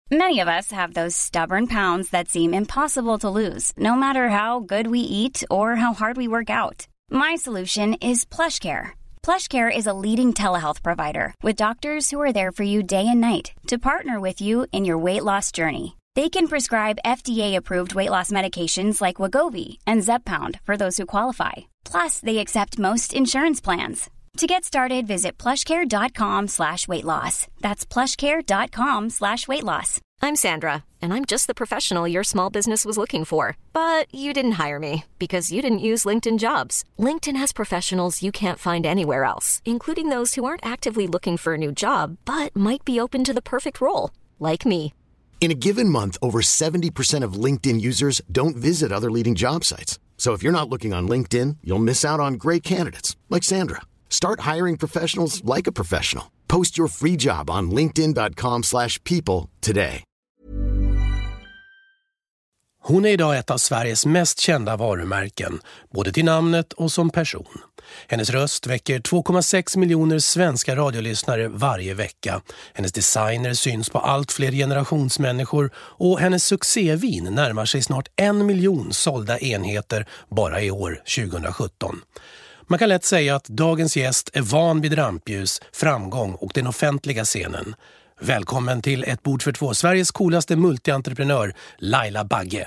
Many of us have those stubborn pounds that seem impossible to lose, no matter how good we eat or how hard we work out. My solution is PlushCare. PlushCare is a leading telehealth provider with doctors who are there for you day and night to partner with you in your weight loss journey. They can prescribe FDA-approved weight loss medications like Wegovy and Zepbound for those who qualify. Plus, they accept most insurance plans. To get started, visit plushcare.com/weightloss. That's plushcare.com/weightloss. I'm Sandra, and I'm just the professional your small business was looking for. But you didn't hire me because you didn't use LinkedIn Jobs. LinkedIn has professionals you can't find anywhere else, including those who aren't actively looking for a new job, but might be open to the perfect role, like me. In a given month, over 70% of LinkedIn users don't visit other leading job sites. So if you're not looking on LinkedIn, you'll miss out on great candidates like Sandra. Start hiring professionals like a professional. Post your free job on linkedin.com/people today. Hon är idag ett av Sveriges mest kända varumärken, både till namnet och som person. Hennes röst väcker 2,6 miljoner svenska radiolyssnare varje vecka. Hennes designer syns på allt fler generationsmänniskor och hennes succévin närmar sig snart 1 miljon sålda enheter bara i år 2017. Man kan lätt säga att dagens gäst är van vid rampljus, framgång och den offentliga scenen. Välkommen till Ett bord för två, Sveriges coolaste multientreprenör, Laila Bagge.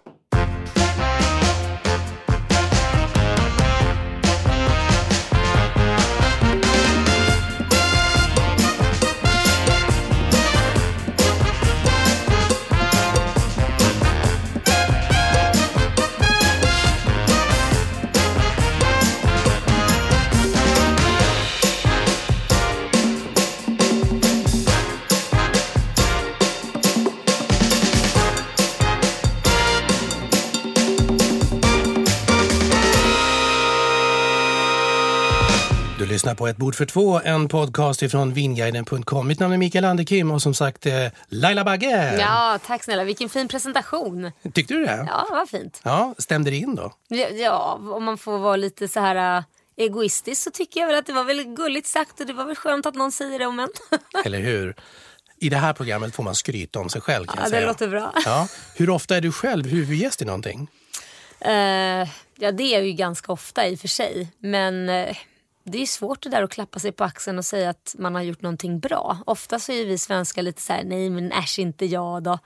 Du lyssnar på Ett bord för två, en podcast ifrån vinguiden.com. Mitt namn är Mikael Anderkim och som sagt Laila Bagge. Ja, tack snälla. Vilken fin presentation. Tyckte du det? Ja, vad fint. Ja, stämde det in då? Ja, om man får vara lite så här egoistisk så tycker jag väl att det var väl gulligt sagt och det var väl skönt att någon säger det om en. Eller hur? I det här programmet får man skryta om sig själv, kan jag säga. Det låter bra. Ja. Hur ofta är du själv huvudgäst i någonting? Ja, det är ju ganska ofta i och för sig. Men det är svårt det där att klappa sig på axeln och säga att man har gjort någonting bra. Ofta så är vi svenskar lite så här, nej men äsch inte jag då.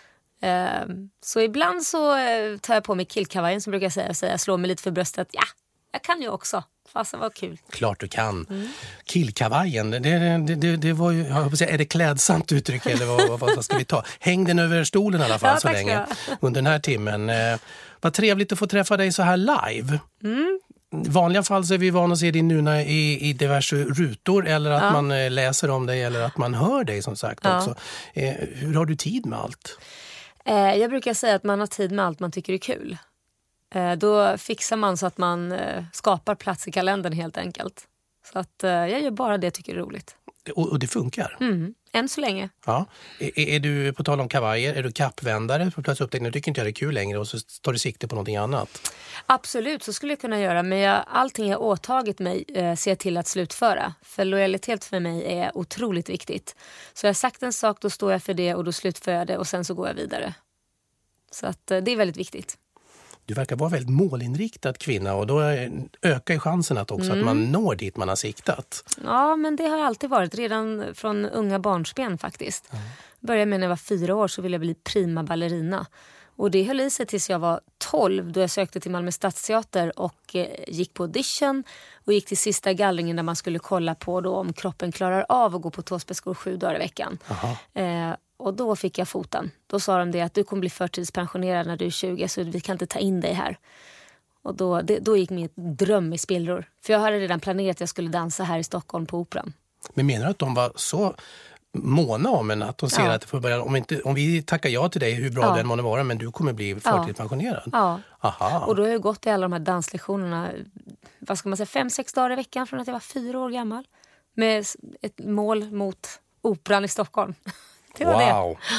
Så ibland så tar jag på mig killkavajen som brukar jag säga. Jag slår mig lite för bröstet. Ja, jag kan ju också. Fast det var kul. Klart du kan. Killkavajen, det var ju, jag hoppas säga, är det klädsamt uttryck eller vad ska vi ta? Häng den över stolen i alla fall så länge under den här timmen. Vad trevligt att få träffa dig så här live. I vanliga fall så är vi vana att se din Nuna i diverse rutor eller att man läser om dig eller att man hör dig som sagt också. Hur har du tid med allt? Jag brukar säga att man har tid med allt man tycker är kul. Då fixar man så att man skapar plats i kalendern helt enkelt. Så att jag gör bara det jag tycker är roligt. Och det funkar? Än så länge. Ja. Är du, på tal om kavajer, är du kappvändare? Plötsligt upptäcker tycker inte jag det är kul längre och så tar du sikte på någonting annat? Absolut, så skulle jag kunna göra. Men allting jag åtagit mig ser jag till att slutföra. För lojalitet för mig är otroligt viktigt. Så jag har sagt en sak, då står jag för det och då slutför jag det och sen så går jag vidare. Så att det är väldigt viktigt. Du verkar vara väldigt målinriktad kvinna och då ökar ju chansen att också att man når dit man har siktat. Ja, men det har alltid varit redan från unga barnsben faktiskt. Började med när jag var 4 år så ville jag bli prima ballerina. Och det höll i sig tills jag var 12 då jag sökte till Malmö Stadsteater och gick på audition och gick till sista gallringen där man skulle kolla på då om kroppen klarar av att gå på tåspetsskor 7 dagar i veckan. Och då fick jag foten. Då sa de det att du kommer bli förtidspensionerad när du är 20 så vi kan inte ta in dig här. Och då gick min dröm i spillror. För jag hade redan planerat att jag skulle dansa här i Stockholm på Operan. Men menar du att de var så måna om en att de ser att för början, om vi tackar ja till dig hur bra du än måste vara men du kommer bli förtidspensionerad? Ja. Aha. Och då har jag gått i alla de här danslektionerna, vad ska man säga, 5-6 dagar i veckan från att jag var 4 år gammal. Med ett mål mot Operan i Stockholm. Det var wow.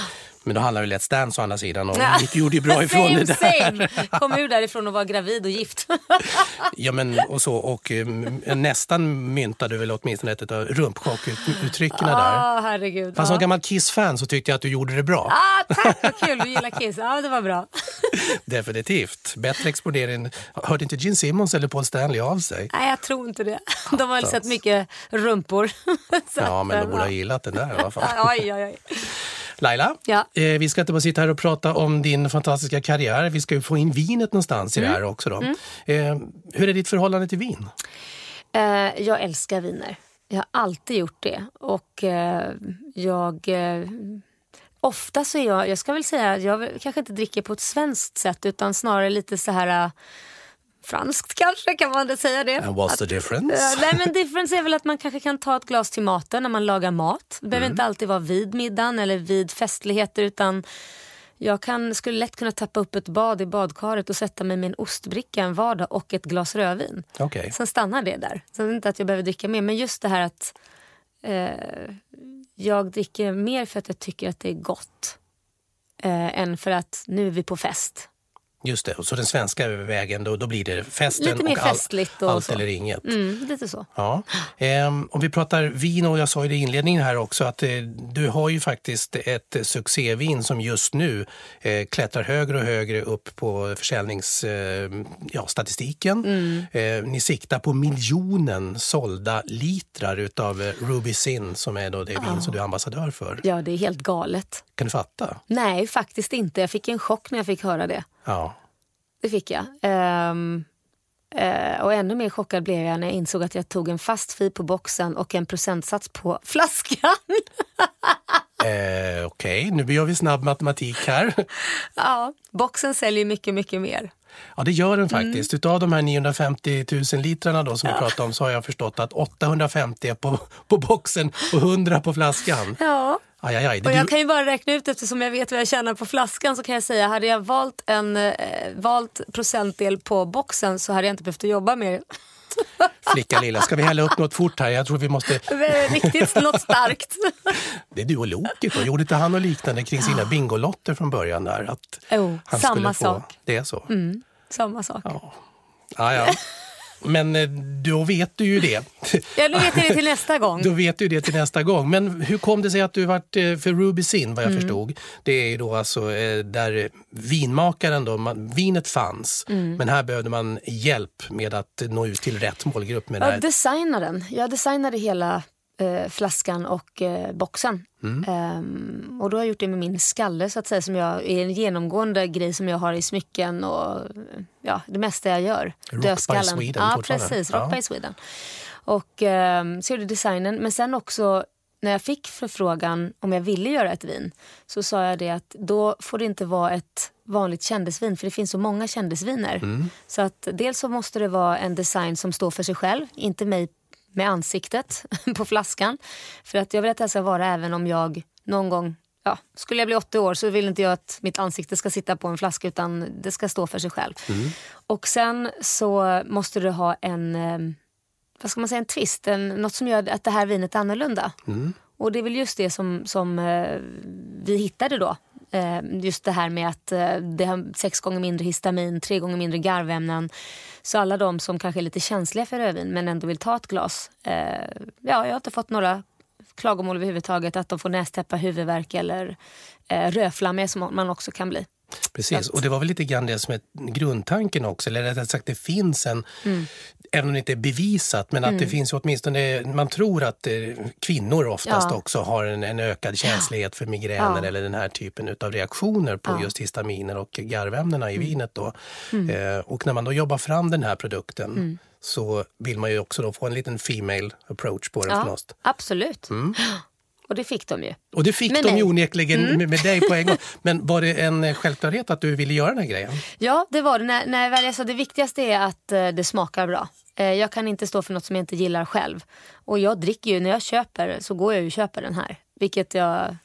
Men då handlar det Let's Dance å andra sidan och Nick gjorde ju bra ifrån det där. Same. Kom ur därifrån och var gravid och gift. Ja, men och så. Och nästan myntade du väl åtminstone ett av rumpchock-uttrycken där. Herregud. Fast som gammal Kiss-fan så tyckte jag att du gjorde det bra. Tack, vad kul. Du gillar Kiss. Ja, det var bra. Definitivt. Bättre exponering. Hörde inte Gene Simmons eller Paul Stanley av sig? Nej, jag tror inte det. De har väl sett mycket rumpor. Ja, men de borde ha gillat den där i alla fall. Oj. Laila, vi ska inte bara sitta här och prata om din fantastiska karriär. Vi ska ju få in vinet någonstans i det här också då. Hur är ditt förhållande till vin? Jag älskar viner. Jag har alltid gjort det. Och ofta så är jag ska väl säga, jag kanske inte dricker på ett svenskt sätt utan snarare lite så här franskt kanske, kan man inte säga det. And what's the difference? Nej, men difference är väl att man kanske kan ta ett glas till maten när man lagar mat. Det behöver inte alltid vara vid middagen eller vid festligheter, utan jag skulle lätt kunna tappa upp ett bad i badkaret och sätta mig med en ostbricka en vardag och ett glas rödvin. Okay. Sen stannar det där. Sen är det inte att jag behöver dricka mer, men just det här att jag dricker mer för att jag tycker att det är gott än för att nu är vi på fest. Just det, och så den svenska vägen, då blir det festen lite mer och festligt och allt så. eller inget. Lite så. Ja. Om vi pratar vin, och jag sa i det inledningen här också att du har ju faktiskt ett succévin som just nu klättrar högre och högre upp på försäljningsstatistiken. Ni siktar på 1 miljon sålda litrar utav Ruby Sin som är då det vin som du är ambassadör för. Ja, det är helt galet. Kan du fatta? Nej, faktiskt inte. Jag fick en chock när jag fick höra det. Ja. Det fick jag. Och ännu mer chockad blev jag när jag insåg att jag tog en fast fi på boxen och en procentsats på flaskan. Okej, nu gör vi snabb matematik här. Ja, boxen säljer mycket, mycket mer. Ja, det gör den faktiskt. Utav de här 950 000 litrarna då som vi pratade om, så har jag förstått att 850 är på boxen och 100 på flaskan. Ja. Aj. Och jag kan ju bara räkna ut, eftersom jag vet vad jag tjänar på flaskan, så kan jag säga, hade jag valt procentdel på boxen så hade jag inte behövt jobba mer. Flicka lilla, ska vi hälla upp något fort här? Jag tror vi måste... Riktigt något starkt. Det är du och Loket. Gjorde inte han och liknande kring sina bingolotter från början där? Att han samma skulle få... sak. Det är så? Samma sak. Ja. Men då vet du ju det. Ja, då vet jag det till nästa gång. Då vet du det till nästa gång. Men hur kom det sig att du varit för Ruby Sin, vad jag förstod? Det är ju då alltså där vinmakaren då, vinet fanns. Men här behövde man hjälp med att nå ut till rätt målgrupp med det här. Designaren. Jag designade hela flaskan och boxen. Och då har jag gjort det med min skalle så att säga, som är en genomgående grej som jag har i smycken och det mesta jag gör. Rock by Sweden. Ja, precis. Rock by Sweden. Och så gjorde designen. Men sen också när jag fick förfrågan om jag ville göra ett vin, så sa jag det att då får det inte vara ett vanligt kändisvin, för det finns så många kändisviner. Så att dels så måste det vara en design som står för sig själv, inte mig med ansiktet på flaskan. För att jag vill att det ska vara, även om jag någon gång, skulle jag bli 80 år, så vill inte jag att mitt ansikte ska sitta på en flaska, utan det ska stå för sig själv. Och sen så måste du ha en, vad ska man säga, en twist, något som gör att det här vinet är annorlunda. Och det är väl just det som vi hittade då. Just det här med att det har 6 gånger mindre histamin, 3 gånger mindre garvämnen. Så alla de som kanske är lite känsliga för rödvin men ändå vill ta ett glas. Jag har inte fått några klagomål överhuvudtaget att de får nästäppa, huvudvärk eller rödflammig som man också kan bli. Precis, och det var väl lite grann det som är grundtanken också, eller rättare sagt det finns en, även om det inte är bevisat, men att det finns åtminstone, man tror att kvinnor oftast också har en ökad känslighet för migräner eller den här typen av reaktioner på just histaminer och garvämnena i vinet då. Och när man då jobbar fram den här produkten så vill man ju också då få en liten female approach på den förstås. Absolut. Och det fick de ju. Och det fick de ju onekligen med dig på en gång. Men var det en självklarhet att du ville göra den här grejen? Ja, det var det. När jag väl sa det viktigaste är att det smakar bra. Jag kan inte stå för något som jag inte gillar själv. Och jag dricker ju, när jag köper så går jag ju och köper den här. Vilket jag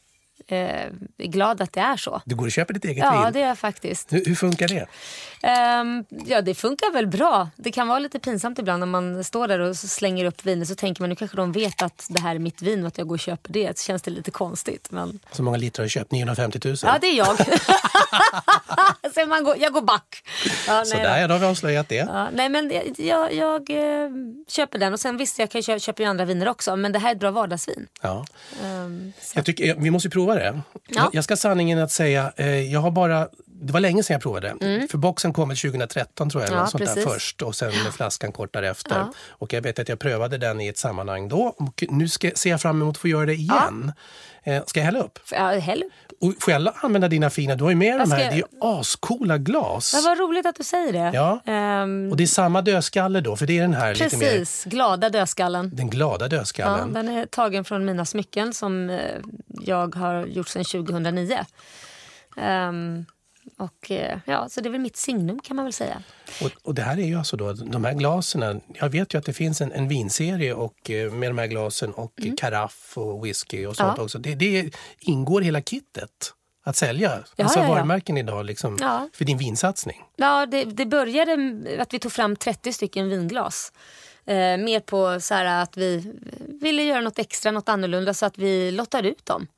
är glad att det är så. Du går och köper ditt eget vin? Ja, det är jag faktiskt. Hur funkar det? Ja, det funkar väl bra. Det kan vara lite pinsamt ibland när man står där och slänger upp viner, så tänker man nu kanske de vet att det här är mitt vin och att jag går och köper det. Så känns det lite konstigt. Men... Så många liter har du köpt? 950 000? Ja, det är jag. Så jag går back. Ja, så där, då har vi avslöjat det. Ja, nej, men jag köper den, och sen visst jag köper ju andra viner också, men det här är ett bra vardagsvin. Ja. Jag tycker, vi måste ju prova det. Ja. Jag ska sanningen att säga, det var länge sedan jag provade. För boxen kom 2013 tror jag, eller sånt där först, och sen flaskan kort därefter. Ja. Och jag vet att jag prövade den i ett sammanhang då, och nu ser jag fram emot att få göra det igen. Ja. Ska jag hälla upp? Ja, häll upp. Och får jag använda dina fina, du har ju med de här, det är ju ascoola glas. Ja, vad roligt att du säger det. Ja, och det är samma dödskalle då, för det är den här precis, lite mer... glada dödskallen. Den glada dödskallen. Ja, den är tagen från mina smycken som jag har gjort sedan 2009. Och ja, så det är väl mitt signum kan man väl säga. Och det här är ju alltså då, de här glasen, jag vet ju att det finns en vinserie och med de här glasen och karaff och whisky och sånt också. Det ingår hela kittet att sälja. Alltså varumärken idag liksom, för din vinsatsning. Ja, det började att vi tog fram 30 stycken vinglas. Mer på så här att vi ville göra något extra, något annorlunda, så att vi lottade ut dem.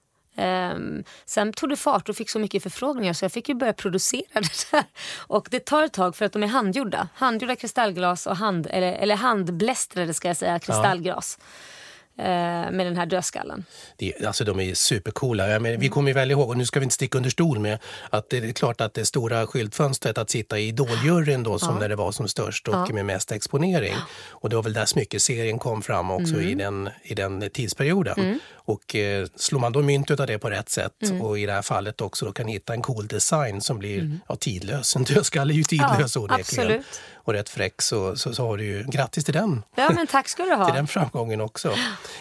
Sen tog det fart och fick så mycket förfrågningar så jag fick ju börja producera det där. Och det tar ett tag för att de är handgjorda kristallglas och handblästrade ska jag säga, kristallglas. Med den här dödskallen. Alltså de är supercoola. Vi kommer ju väl ihåg, och nu ska vi inte sticka under stol med att det är klart att det stora skyltfönstret att sitta i Idoljuryn då, som när det var som störst och med mest exponering. Och det var väl där smyckeserien kom fram också i den tidsperioden. Och slår man då myntet av det på rätt sätt och i det här fallet också då kan hitta en cool design som blir tidlös. En dödskalle är ju tidlös onekligen. Och rätt fräck så har du ju grattis till den. Ja, men tack ska du ha. Till den framgången också.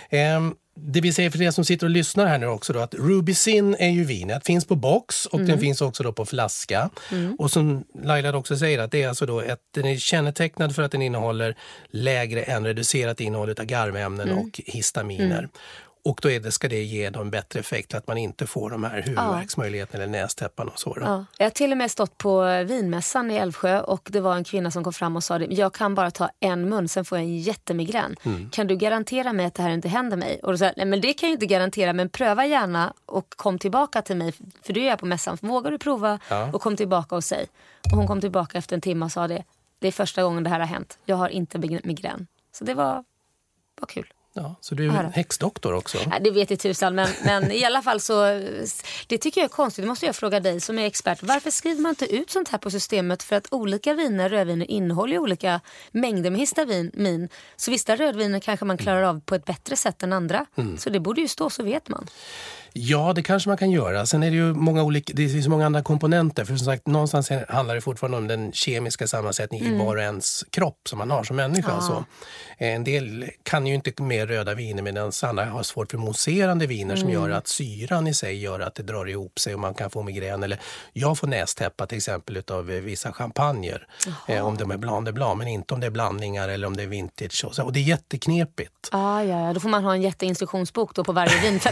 Det vill säga för er som sitter och lyssnar här nu också då, att Ruby Zin är ju vinet. Finns på box och den finns också då på flaska. Och som Laila också säger att det är alltså då den är kännetecknad för att den innehåller lägre än reducerat innehåll av garvämnen och histaminer. Och då ska det ge dem en bättre effekt, att man inte får de här huvudvärksmöjligheterna eller nästäppan och så. Ja. Jag har till och med stått på vinmässan i Älvsjö och det var en kvinna som kom fram och sa det, jag kan bara ta en mun, sen får jag en jättemigrän. Kan du garantera mig att det här inte händer mig? Och då sa jag, nej men det kan jag inte garantera, men pröva gärna och kom tillbaka till mig, för du är på mässan. Vågar du prova och kom tillbaka och säg. Och hon kom tillbaka efter en timme och sa det är första gången det här har hänt. Jag har inte migrän. Så det var kul. Ja, så du är en häxdoktor också? Ja, det vet jag tusan, men i alla fall så, det tycker jag är konstigt. Det måste jag fråga dig som är expert. Varför skriver man inte ut sånt här på systemet? För att olika rödviner innehåller olika mängder med histamin. Så vissa rödviner kanske man klarar av på ett bättre sätt än andra. Så det borde ju stå, så vet man. Ja, det kanske man kan göra. Sen är det ju det finns många andra komponenter. För som sagt, någonstans handlar det fortfarande om den kemiska sammansättningen i var och ens kropp som man har som människa. Så. En del kan ju inte med röda viner, medan andra har svårt för mousserande viner som gör att syran i sig gör att det drar ihop sig och man kan få migrän. Eller jag får nästäppa till exempel utav vissa champagner. Om de är bland, men inte om det är blandningar eller om det är vintage. Och det är jätteknepigt. Ja, då får man ha en jätteinstruktionsbok då på varje vin.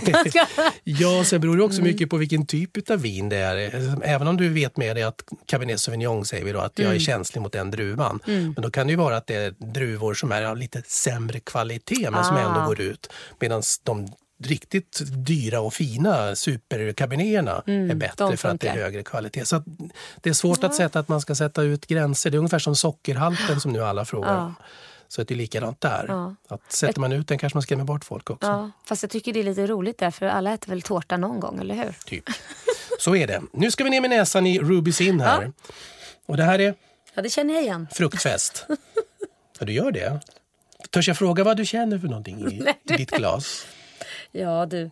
Ja, sen beror det också mycket på vilken typ av vin det är. Även om du vet med dig att Cabernet Sauvignon säger vi då att jag är känslig mot den druvan. Men då kan det ju vara att det är druvor som är av lite sämre kvalitet men som ändå går ut. Medan de riktigt dyra och fina superkabineterna är bättre för att det är högre kvalitet. Så att det är svårt att sätta att man ska sätta ut gränser. Det är ungefär som sockerhalten som nu alla frågar om. Så det är likadant där. Ja. Att sätter man ut den kanske man skrämmer bort folk också. Ja, fast jag tycker det är lite roligt där, för alla äter väl tårta någon gång, eller hur? Typ. Så är det. Nu ska vi ner med näsan i Ruby Zin här. Ja. Och det här är... Ja, det känner jag igen. Fruktfest. Ja, du gör det. Törs jag fråga vad du känner för någonting i ditt glas? Ja, du...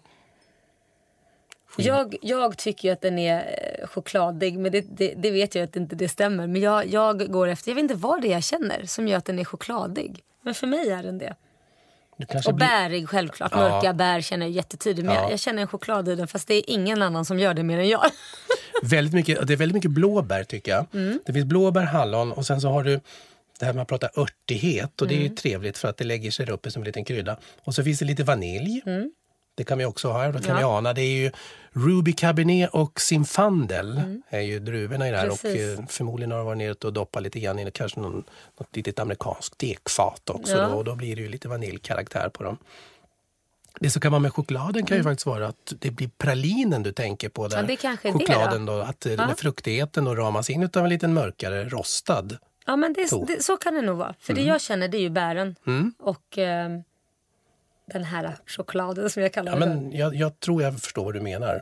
Jag tycker ju att den är chokladig, men det vet jag att inte det stämmer. Men jag går efter, jag vet inte vad det är jag känner som gör att den är chokladig. Men för mig är den det. Och bärig självklart, mörka bär känner jag jättetydligt. Men jag känner en choklad i den, fast det är ingen annan som gör det mer än jag. Det är väldigt mycket blåbär tycker jag. Det finns blåbär, hallon och sen så har du det här man pratar örtighet och det är ju trevligt för att det lägger sig uppe som en liten krydda. Och så finns det lite vanilj. Det kan vi också ha här. Då kan vi ana. Det är ju Ruby Cabernet och Zinfandel är ju druvorna i det här. Precis. Och förmodligen har de varit nere och doppat lite grann i kanske något litet amerikanskt dekfat också. Ja. Då blir det ju lite vaniljkaraktär på dem. Det som kan vara med chokladen kan ju faktiskt vara att det blir pralinen du tänker på där. Ja, det kanske är chokladen det då. Att med fruktigheten då ramas in utav en liten mörkare rostad. Ja, men så kan det nog vara. För det jag känner, det är ju bären. Och den här chokladen som jag kallar det. Men jag tror jag förstår vad du menar.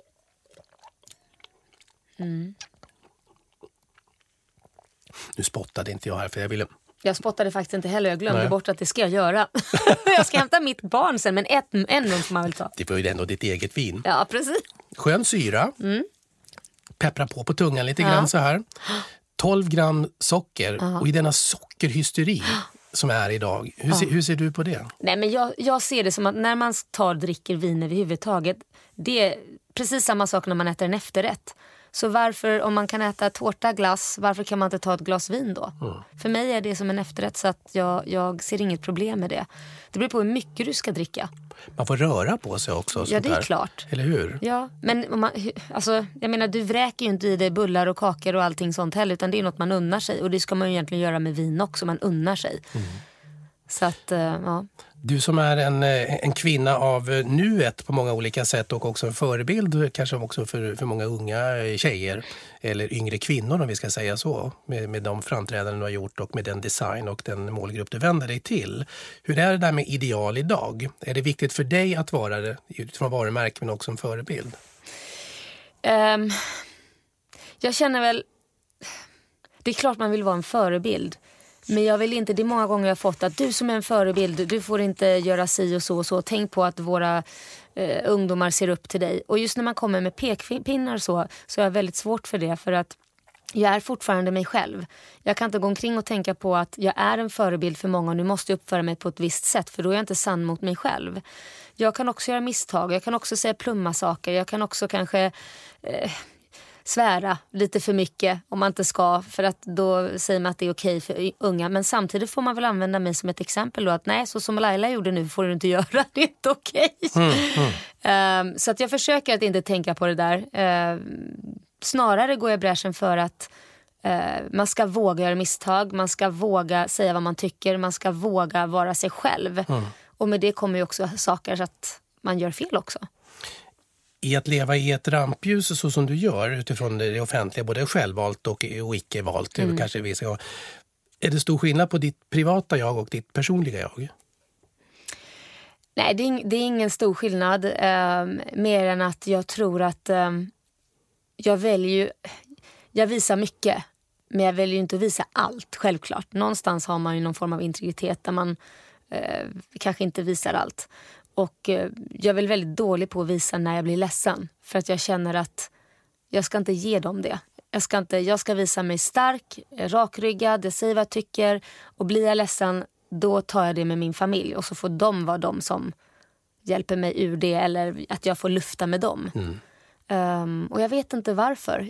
Nu spottade inte jag här för jag ville... Jag spottade faktiskt inte heller. Jag glömde bort att det ska jag göra. Jag ska hämta mitt barn sen, men en får man väl ta. Det var ju ändå ditt eget vin. Ja, precis. Skön syra. Peppra på tungan lite grann så här. 12 gram socker. Och i denna sockerhysteri som är idag. Hur ser du på det? Nej, men jag ser det som att när man dricker vin överhuvudtaget, det är precis samma sak när man äter en efterrätt. Så varför, om man kan äta tårta, glass, varför kan man inte ta ett glas vin då? För mig är det som en efterrätt, så att jag ser inget problem med det. Det beror på hur mycket du ska dricka. Man får röra på sig också. Ja, det är klart. Eller hur? Ja, men jag menar, du vräker ju inte i dig bullar och kakor och allting sånt heller, utan det är något man unnar sig. Och det ska man ju egentligen göra med vin också, man unnar sig. Så att, ja. Du som är en kvinna av nuet på många olika sätt och också en förebild kanske också för många unga tjejer eller yngre kvinnor om vi ska säga så, med de framträdanden du har gjort och med den design och den målgrupp du vänder dig till. Hur är det där med ideal idag? Är det viktigt för dig att vara det utifrån varumärke men också en förebild? Jag känner väl, det är klart man vill vara en förebild. Men jag vill inte, det är många gånger jag har fått att du som är en förebild, du får inte göra si och så och så. Tänk på att våra ungdomar ser upp till dig. Och just när man kommer med pekpinnar så är jag väldigt svårt för det. För att jag är fortfarande mig själv. Jag kan inte gå omkring och tänka på att jag är en förebild för många och nu måste jag uppföra mig på ett visst sätt. För då är jag inte sann mot mig själv. Jag kan också göra misstag, jag kan också säga plumma saker. Jag kan också kanske... svära lite för mycket om man inte ska, för att då säger man att det är okej för unga, men samtidigt får man väl använda mig som ett exempel då, att nej, så som Laila gjorde nu får du inte göra, det är inte okej. Så att jag försöker att inte tänka på det där. Snarare går jag i bräschen för att man ska våga göra misstag, man ska våga säga vad man tycker, man ska våga vara sig själv. Och med det kommer ju också saker så att man gör fel också. I att leva i ett rampljus så som du gör utifrån det offentliga, både självvalt och icke-valt, kanske vi ska. Är det stor skillnad på ditt privata jag och ditt personliga jag? Nej, det är ingen stor skillnad. Mer än att jag tror att jag visar mycket. Men jag väljer ju inte att visa allt, självklart. Någonstans har man ju någon form av integritet där man kanske inte visar allt. Och jag är väl väldigt dålig på att visa när jag blir ledsen. För att jag känner att jag ska inte ge dem det. Jag ska visa mig stark, rakryggad, jag säger vad jag tycker. Och blir jag ledsen, då tar jag det med min familj. Och så får de vara de som hjälper mig ur det. Eller att jag får lufta med dem. Och jag vet inte varför.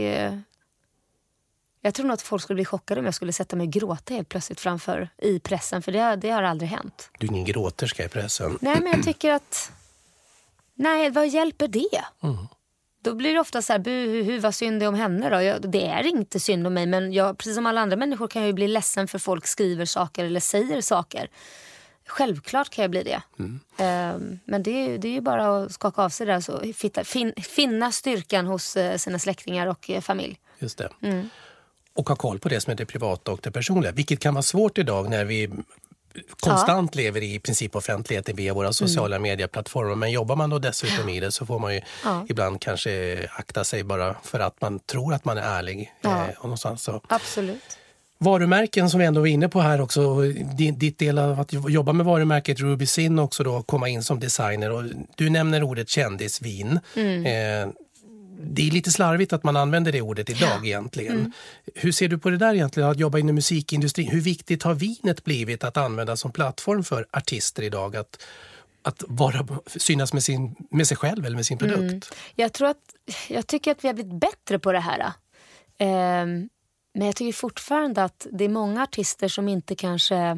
Jag tror nog att folk skulle bli chockade om jag skulle sätta mig och gråta helt plötsligt framför i pressen. För det har aldrig hänt. Du är ingen gråterska i pressen. Nej, men jag tycker att... Nej, vad hjälper det? Då blir det ofta så här, vad synd är om henne då? Det är inte synd om mig, men jag, precis som alla andra människor kan jag ju bli ledsen för folk skriver saker eller säger saker. Självklart kan jag bli det. Men det är ju bara att skaka av sig där. Så finna styrkan hos sina släktingar och familj. Just det. Och ha koll på det som är det privata och det personliga. Vilket kan vara svårt idag när vi konstant lever i princip offentligheten via våra sociala medieplattformar. Men jobbar man då dessutom i det så får man ju ibland kanske akta sig bara för att man tror att man är ärlig. Och någonstans så. Absolut. Varumärken som vi ändå var inne på här också. Ditt del av att jobba med varumärket Ruby Zin också då, komma in som designer. Och du nämner ordet kändisvin. Det är lite slarvigt att man använder det ordet idag egentligen. Hur ser du på det där egentligen, att jobba inom musikindustrin? Hur viktigt har vinet blivit att använda som plattform för artister idag? Att synas med sig själv eller med sin produkt? Jag tycker att vi har blivit bättre på det här. Men jag tycker fortfarande att det är många artister som inte kanske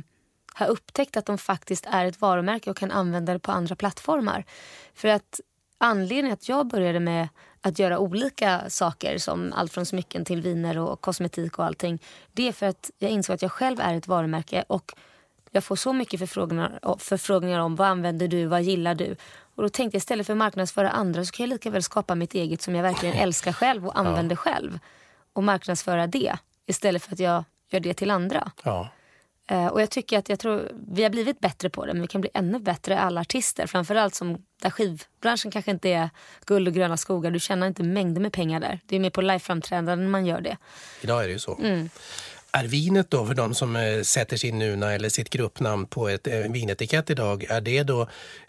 har upptäckt att de faktiskt är ett varumärke och kan använda det på andra plattformar. För att anledningen att jag började med att göra olika saker som allt från smycken till viner och kosmetik och allting, det är för att jag insåg att jag själv är ett varumärke och jag får så mycket förfrågningar om vad använder du, vad gillar du. Och då tänkte jag istället för att marknadsföra andra så kan jag lika väl skapa mitt eget som jag verkligen älskar själv och använder själv. Och marknadsföra det istället för att jag gör det till andra. Ja. Och jag tycker att vi har blivit bättre på det, men vi kan bli ännu bättre alla artister. Framförallt som där skivbranschen kanske inte är guld och gröna skogar. Du tjänar inte mängder med pengar där. Det är mer på liveframträdanden man gör det. Idag är det ju så. Är vinet då, för de som sätter sin nuna eller sitt gruppnamn på ett vinetikett idag, är det då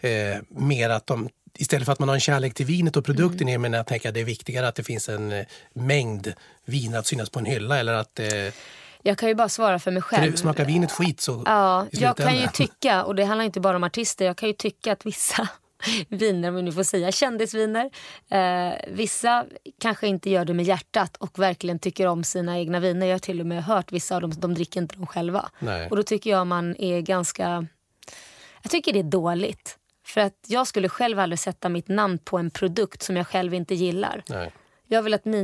mer att de, istället för att man har en kärlek till vinet och produkten, men jag tänker att det är viktigare att det finns en mängd vin att synas på en hylla, eller att... Jag kan ju bara svara för mig själv. För smakar vinet skit så... Ja, jag kan ju tycka, och det handlar inte bara om artister, jag kan ju tycka att vissa viner, om vi nu får säga kändisviner, vissa kanske inte gör det med hjärtat och verkligen tycker om sina egna viner. Jag har till och med hört vissa av dem, de dricker inte dem själva. Nej. Och då tycker jag man är ganska... Jag tycker det är dåligt. För att jag skulle själv aldrig sätta mitt namn på en produkt som jag själv inte gillar. Nej. Jag vill att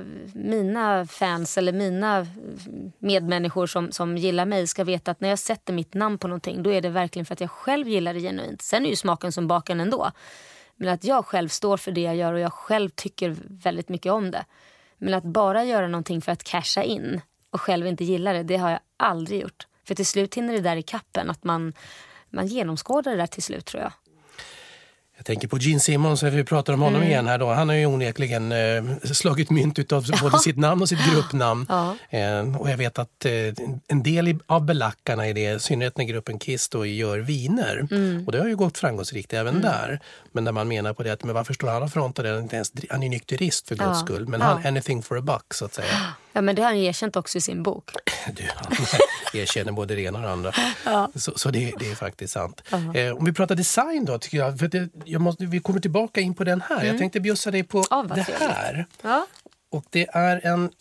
mina fans eller mina medmänniskor som gillar mig ska veta att när jag sätter mitt namn på någonting, då är det verkligen för att jag själv gillar det genuint. Sen är ju smaken som baken ändå. Men att jag själv står för det jag gör och jag själv tycker väldigt mycket om det. Men att bara göra någonting för att casha in och själv inte gillar det har jag aldrig gjort. För till slut hinner det där i kappen att man genomskådar det där till slut, tror jag. Jag tänker på Gene Simmons, vi pratar om honom igen här då. Han har ju onekligen slagit mynt utav både sitt namn och sitt gruppnamn. Ja. Och jag vet att en del av belackarna i det, i synnerhet när gruppen Kiss då gör viner. Och det har ju gått framgångsrikt även där. Men när man menar på det att, men varför står han och frontar det? Han är nykterist för guds skull. Men han anything for a buck, så att säga. Ja, men det har han erkänt också i sin bok. Han erkänner både det ena och det andra. Ja. Så det är faktiskt sant. Om vi pratar design då, tycker jag, för vi kommer tillbaka in på den här. Jag tänkte bjussa dig på det här. Ja. Och det är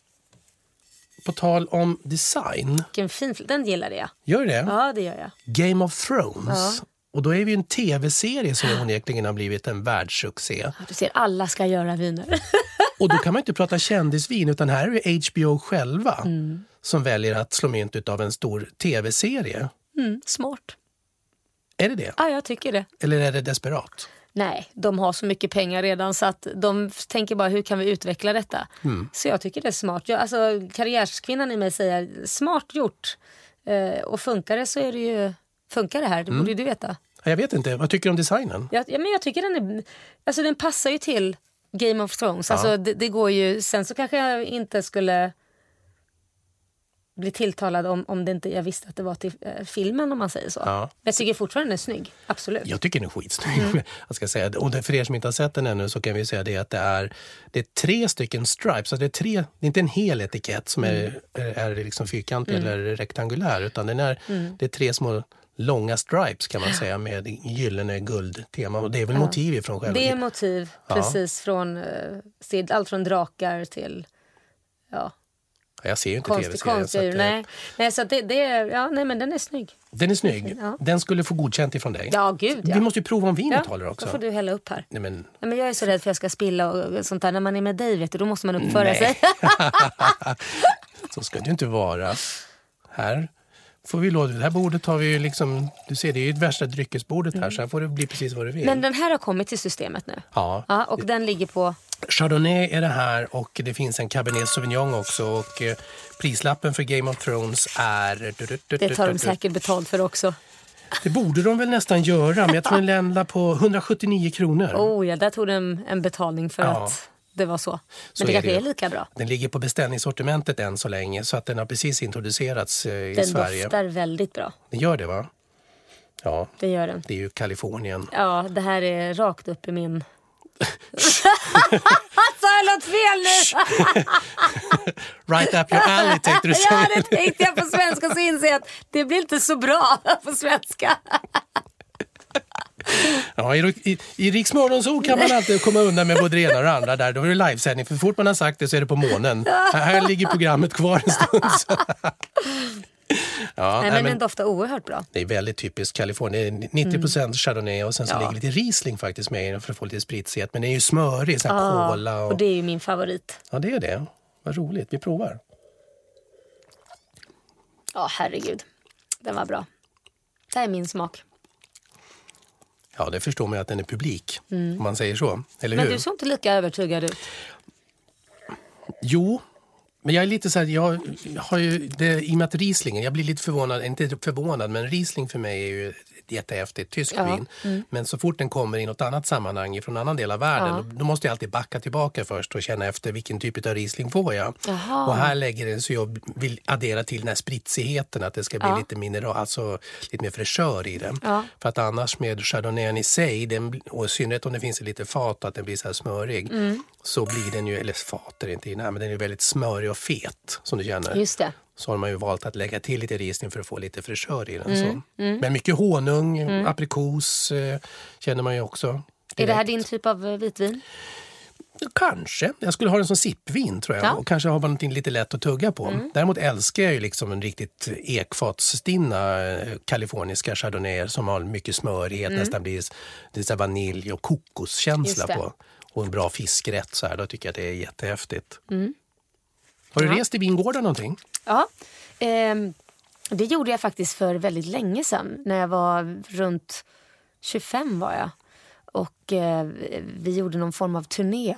på tal om design. Vilken fin, den gillar jag. Gör det? Ja, det gör jag. Game of Thrones. Ja. Och då är vi en tv-serie som onekligen har blivit en världssuccé. Du ser, alla ska göra viner. Och då kan man inte prata kändisvin, utan här är det HBO själva som väljer att slå mynt av en stor tv-serie. Smart. Är det det? Ja, jag tycker det. Eller är det desperat? Nej, de har så mycket pengar redan så att de tänker bara, hur kan vi utveckla detta? Så jag tycker det är smart. Karriärskvinnan i mig säger, smart gjort. Och funkar det så är det ju... Funkar det här? Det borde du veta. Jag vet inte. Vad tycker du om designen? Men jag tycker den passar ju till Game of Thrones. Alltså det går ju... Sen så kanske jag inte skulle bli tilltalad om det inte jag visste att det var till filmen, om man säger så. Ja. Men jag tycker fortfarande den är snygg. Absolut. Jag tycker den är skitsnygg. Jag ska säga. Och för er som inte har sett den ännu så kan vi säga det att det är 3 stycken stripes. Alltså det är inte en hel etikett som är liksom fyrkantig eller rektangulär, utan det är 3 små långa stripes kan man säga med gyllene guldtema. Och det är väl motiv ifrån själva. Det är motiv, precis, från allt från drakar till jag ser ju inte tv-serier. Nej, så det men den är snygg. Den är snygg. Ja. Den skulle få godkänt ifrån dig. Ja, gud, ja. Vi måste ju prova om vinet håller också. Då får du hälla upp här. Nej, men jag är så rädd för att jag ska spilla och sånt där. När man är med dig, vet du, då måste man uppföra sig. Så ska det ju inte vara. Här får vi låta. Det här bordet har vi ju liksom, du ser, det är ju ett värsta dryckesbordet här, så här får det bli precis vad du vill. Men den här har kommit till systemet nu. Ja. Och den ligger på... Chardonnay är det här, och det finns en Cabernet Sauvignon också, och prislappen för Game of Thrones är... Det tar de säkert betalt för också. Det borde de väl nästan göra, men jag tror den lämnar på 179 kronor. Där tog de en betalning för att det var så. Men det kanske är lika bra. Den ligger på beställningssortimentet än så länge, så att den har precis introducerats i den Sverige. Den doftar väldigt bra. Den gör det, va? Ja, det gör den. Det är ju Kalifornien. Ja, det här är rakt upp i min... Sa jag något fel nu? Right up your alley, tänkte du säga. Ja, det tänkte jag på svenska, så inser jag att det blir inte så bra på svenska. Ja, i Riks Morgonzoo kan man alltid komma undan med både det ena och det andra där. Då är det livesändning, för fort man har sagt det så är det på månen. Här ligger programmet kvar en stund. Ja, men den doftar oerhört bra. Det är väldigt typiskt Kalifornien. Det är 90% Chardonnay och sen så ligger lite Riesling faktiskt med i den för att få lite spritsighet. Men det är ju smörig, så här kola. Och det är ju min favorit. Ja, det är det. Vad roligt, vi provar. Ja, herregud. Den var bra. Det är min smak. Ja, det förstår man att den är publik, om man säger så. Eller Men hur? du såg inte lika övertygad ut. Jo, men jag är lite så här, jag har ju det, i och med att Rieslingen, jag blir lite förvånad, inte förvånad, men Riesling för mig är ju jättehäftigt tysk vin. Men så fort den kommer i något annat sammanhang från en annan del av världen, då måste jag alltid backa tillbaka först och känna efter vilken typ av Riesling får jag. Och här lägger det så jag vill addera till den här spritsigheten, att det ska bli lite mineral, alltså lite mer fräschör i den. För att annars med Chardonnayen i sig, den, och i synnerhet om det finns lite fat, att den blir så här smörig, så blir den ju, eller fat är det inte, men den är väldigt smörig och fet som du känner. Just det. Så har man ju valt att lägga till lite Riesling för att få lite fräschör i den. Så. Men mycket honung, aprikos känner man ju också. Direkt. Är det här din typ av vitvin? Kanske. Jag skulle ha den som sippvin tror jag. Ja. Och kanske ha någonting lite lätt att tugga på. Däremot älskar jag ju liksom en riktigt ekfatsstinna kaliforniska chardonnayer som har mycket smörighet. Nästan blir det så vanilj och kokoskänsla på. Och en bra fiskrätt så här. Då tycker jag att det är jättehäftigt. Har du rest i vingårdar någonting? Ja, det gjorde jag faktiskt för väldigt länge sedan. När jag var runt 25 var jag. Och vi gjorde någon form av turné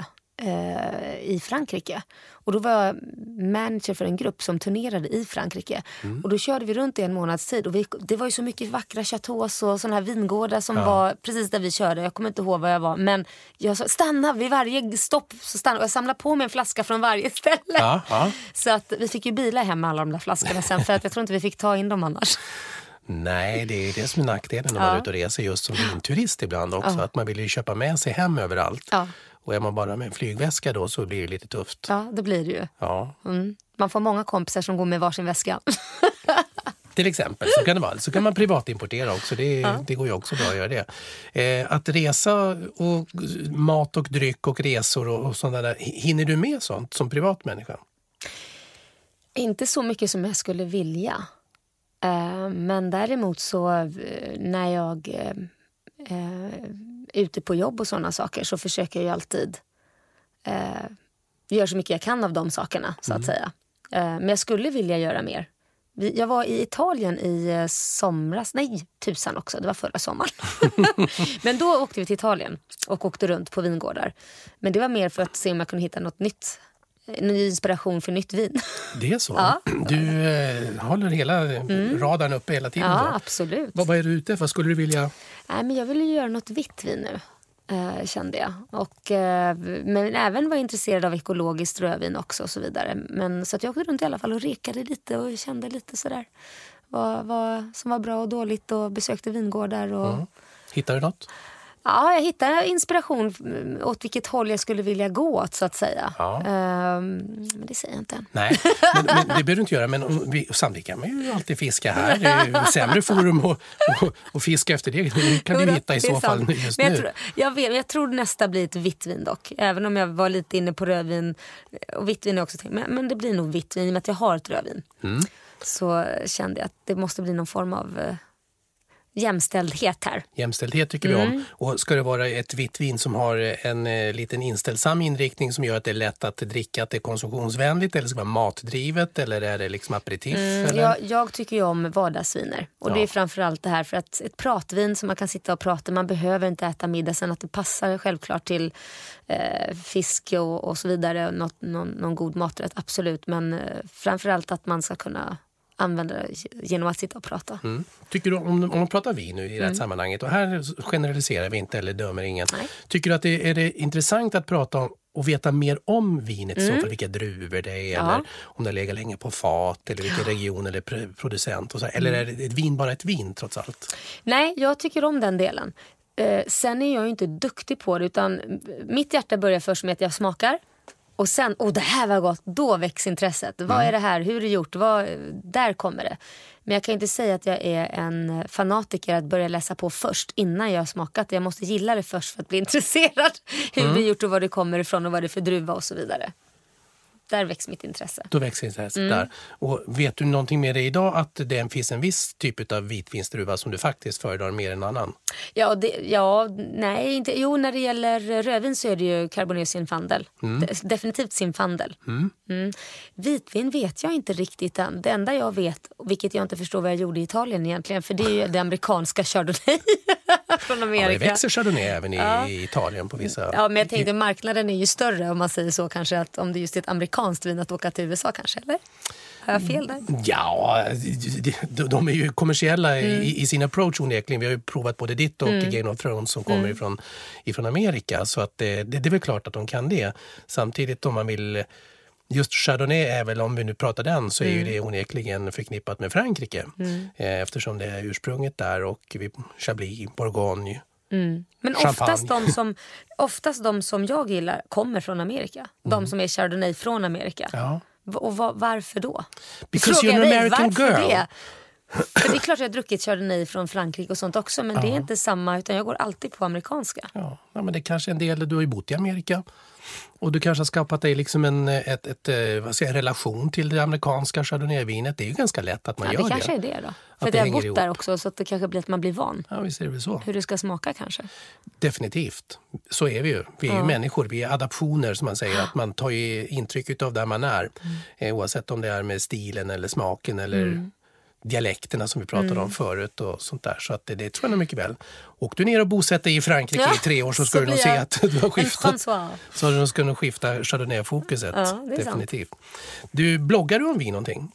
i Frankrike. Och då var jag manager för en grupp som turnerade i Frankrike. Och då körde vi runt i en månads tid. Och det var ju så mycket vackra chateaus och sådana här vingårdar som var precis där vi körde. Jag kommer inte ihåg vad jag var. Men jag sa, stanna vid varje stopp. Så stanna. Och jag samlade på mig en flaska från varje ställe. Så att vi fick ju bila hem med alla de där flaskorna sen. För att jag tror inte vi fick ta in dem annars. Nej, det är det som är nackdelen när man är ute och reser just som vinturist ibland också. Att man vill ju köpa med sig hem överallt. Och är man bara med en flygväska då så blir det lite tufft. Ja, det blir det ju. Ja. Man får många kompisar som går med varsin väska. Till exempel, så kan det vara. Så kan man privatimportera också. Det går ju också bra att göra det. Att resa och mat och dryck och resor och sånt där. Hinner du med sånt som privatmänniska? Inte så mycket som jag skulle vilja. Men däremot så när jag ute på jobb och sådana saker så försöker jag ju alltid göra så mycket jag kan av de sakerna så att säga. Men jag skulle vilja göra mer. Jag var i Italien i somras, nej tusan också, det var förra sommaren. Men då åkte vi till Italien och åkte runt på vingårdar. Men det var mer för att se om jag kunde hitta något nytt. Ny inspiration för nytt vin. Det är så? Ja. Du håller hela radarn uppe hela tiden? Ja, då. Absolut. Vad är du ute för? Skulle du vilja? Nej, men jag ville göra något vitt vin nu, kände jag. Och, men även var intresserad av ekologiskt rödvin också och så vidare. Men, så att jag åkte runt i alla fall och rekade lite och kände lite sådär vad som var bra och dåligt och besökte vingårdar. Och... Hittade du något? Ja, jag hittade inspiration åt vilket håll jag skulle vilja gå åt, så att säga. Ja. Men det säger jag inte än. Nej, men det behöver du inte göra. Men samtidigt kan man ju alltid fiska här. Det är ju sämre forum och fiska efter det. Det kan du hitta i så fall just men nu. Jag tror nästa blir ett vitt vin dock. Även om jag var lite inne på rödvin och vitt vin också. Men det blir nog vitt vin i och med att jag har ett rödvin. Så kände jag att det måste bli någon form av... jämställdhet här. Jämställdhet tycker vi om. Och ska det vara ett vitt vin som har en liten inställsam inriktning som gör att det är lätt att dricka, att det är konsumtionsvänligt, eller ska det vara matdrivet, eller är det liksom aperitif? Jag tycker ju om vardagsviner. Och det är framförallt det här för att ett pratvin som man kan sitta och prata, man behöver inte äta middag, sen att det passar självklart till fisk och så vidare, någon god maträtt, absolut. Men framförallt att man ska kunna använda det genom att sitta och prata. Tycker du, om man pratar vin nu i det här sammanhanget, och här generaliserar vi inte eller dömer ingen. Nej. Tycker du att är det intressant att prata om och veta mer om vinet i så fall, vilka druvor det är, eller om det lägger länge på fat, eller vilken region eller producent och så, eller är det ett vin bara ett vin trots allt? Nej, jag tycker om den delen. Sen är jag ju inte duktig på det, utan mitt hjärta börjar först med att jag smakar. Och sen, det här var gott, då väcks intresset. Vad är det här? Hur är det gjort? Där kommer det. Men jag kan inte säga att jag är en fanatiker att börja läsa på först innan jag har smakat. Jag måste gilla det först för att bli intresserad. Hur det är gjort och var det kommer ifrån och vad det är för druva och så vidare. där väcks mitt intresse. Då växer intresset där. Och vet du någonting med det idag att det finns en viss typ av vitvinsdruva som du faktiskt föredrar mer än annan? Nej, inte. Jo, när det gäller rödvin så är det ju Cabernet Zinfandel. Definitivt Zinfandel. Vitvin vet jag inte riktigt än. Det enda jag vet, vilket jag inte förstår vad jag gjorde i Italien egentligen, för det är ju det amerikanska Chardonnay från Amerika. Ja, det växer Chardonnay även i Italien på vissa... Ja, men jag tänkte marknaden är ju större om man säger så kanske, att om det just är ett amerikanskt vin att åka till USA kanske, eller? Har jag fel där? Ja, de är ju kommersiella i sin approach onekligen. Vi har ju provat både ditt och Game of Thrones som kommer ifrån Amerika, så att det är väl klart att de kan det. Samtidigt om man vill... Just Chardonnay är väl, om vi nu pratar den, så är ju det onekligen förknippat med Frankrike. Eftersom det är ursprunget där och Chablis, Bourgogne, Men oftast de som jag gillar kommer från Amerika. De som är Chardonnay från Amerika. Ja. Och varför då? Because you're an American girl. Det? För det är klart jag har druckit Chardonnay från Frankrike och sånt också, men det är inte samma, utan jag går alltid på amerikanska. Ja, men det är kanske en del, du har ju bott i Amerika och du kanske har skapat dig liksom en relation till det amerikanska Chardonnay-vinet. Det är ju ganska lätt att man gör det. Det kanske är det då. För att jag har bott där också, så att det kanske blir att man blir van. Ja, visst är det väl så. Hur det ska smaka kanske. Definitivt. Så är vi ju. Vi är ju människor, vi är adaptioner som man säger. Att man tar ju intryck av där man är. Oavsett om det är med stilen eller smaken eller... dialekterna som vi pratade om förut och sånt där. Så att det tror jag mycket väl. Och du ner och bosätter i Frankrike i 3 år så ska du nog se att du har skiftat. Så har du nog ska skifta Chardonnay-fokuset. Ja, definitivt. Du, bloggar du om vin någonting?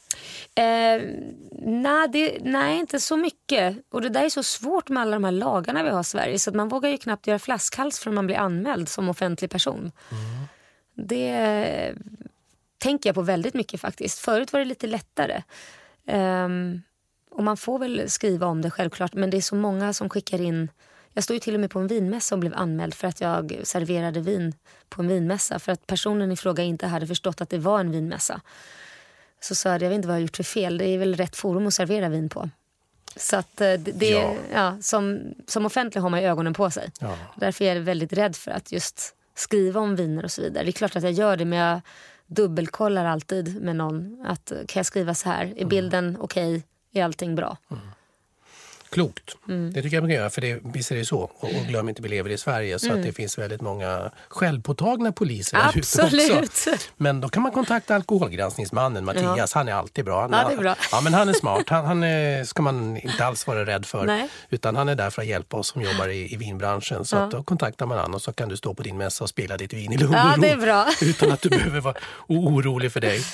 Nej, inte så mycket. Och det där är så svårt med alla de här lagarna vi har i Sverige. Så att man vågar ju knappt göra flaskhals för att man blir anmäld som offentlig person. Det tänker jag på väldigt mycket faktiskt. Förut var det lite lättare. Och man får väl skriva om det självklart, men det är så många som skickar in. Jag stod ju till och med på en vinmässa och blev anmäld för att jag serverade vin på en vinmässa, för att personen i fråga inte hade förstått att det var en vinmässa. Så sa jag vet inte vad jag gjort för fel, det är väl rätt forum att servera vin på. Så att som offentlig har man ju ögonen på sig. Därför är jag väldigt rädd för att just skriva om viner och så vidare. Det är klart att jag gör det, men jag dubbelkollar alltid med någon att kan jag skriva så här, är bilden okej, är allting bra? Klokt. Det tycker jag man kan göra, för visst är det så. Och glöm inte, vi lever i Sverige, så att det finns väldigt många självpåtagna poliser. Absolut. Men då kan man kontakta alkoholgranskningsmannen Mattias, han är alltid bra. Det är bra. Ja, men han är smart. Han ska man inte alls vara rädd för. Nej. Utan han är där för att hjälpa oss som jobbar i vinbranschen. Så att då kontaktar man han och så kan du stå på din mässa och spela ditt vin i lugn och ro. Det är bra. Utan att du behöver vara orolig för dig.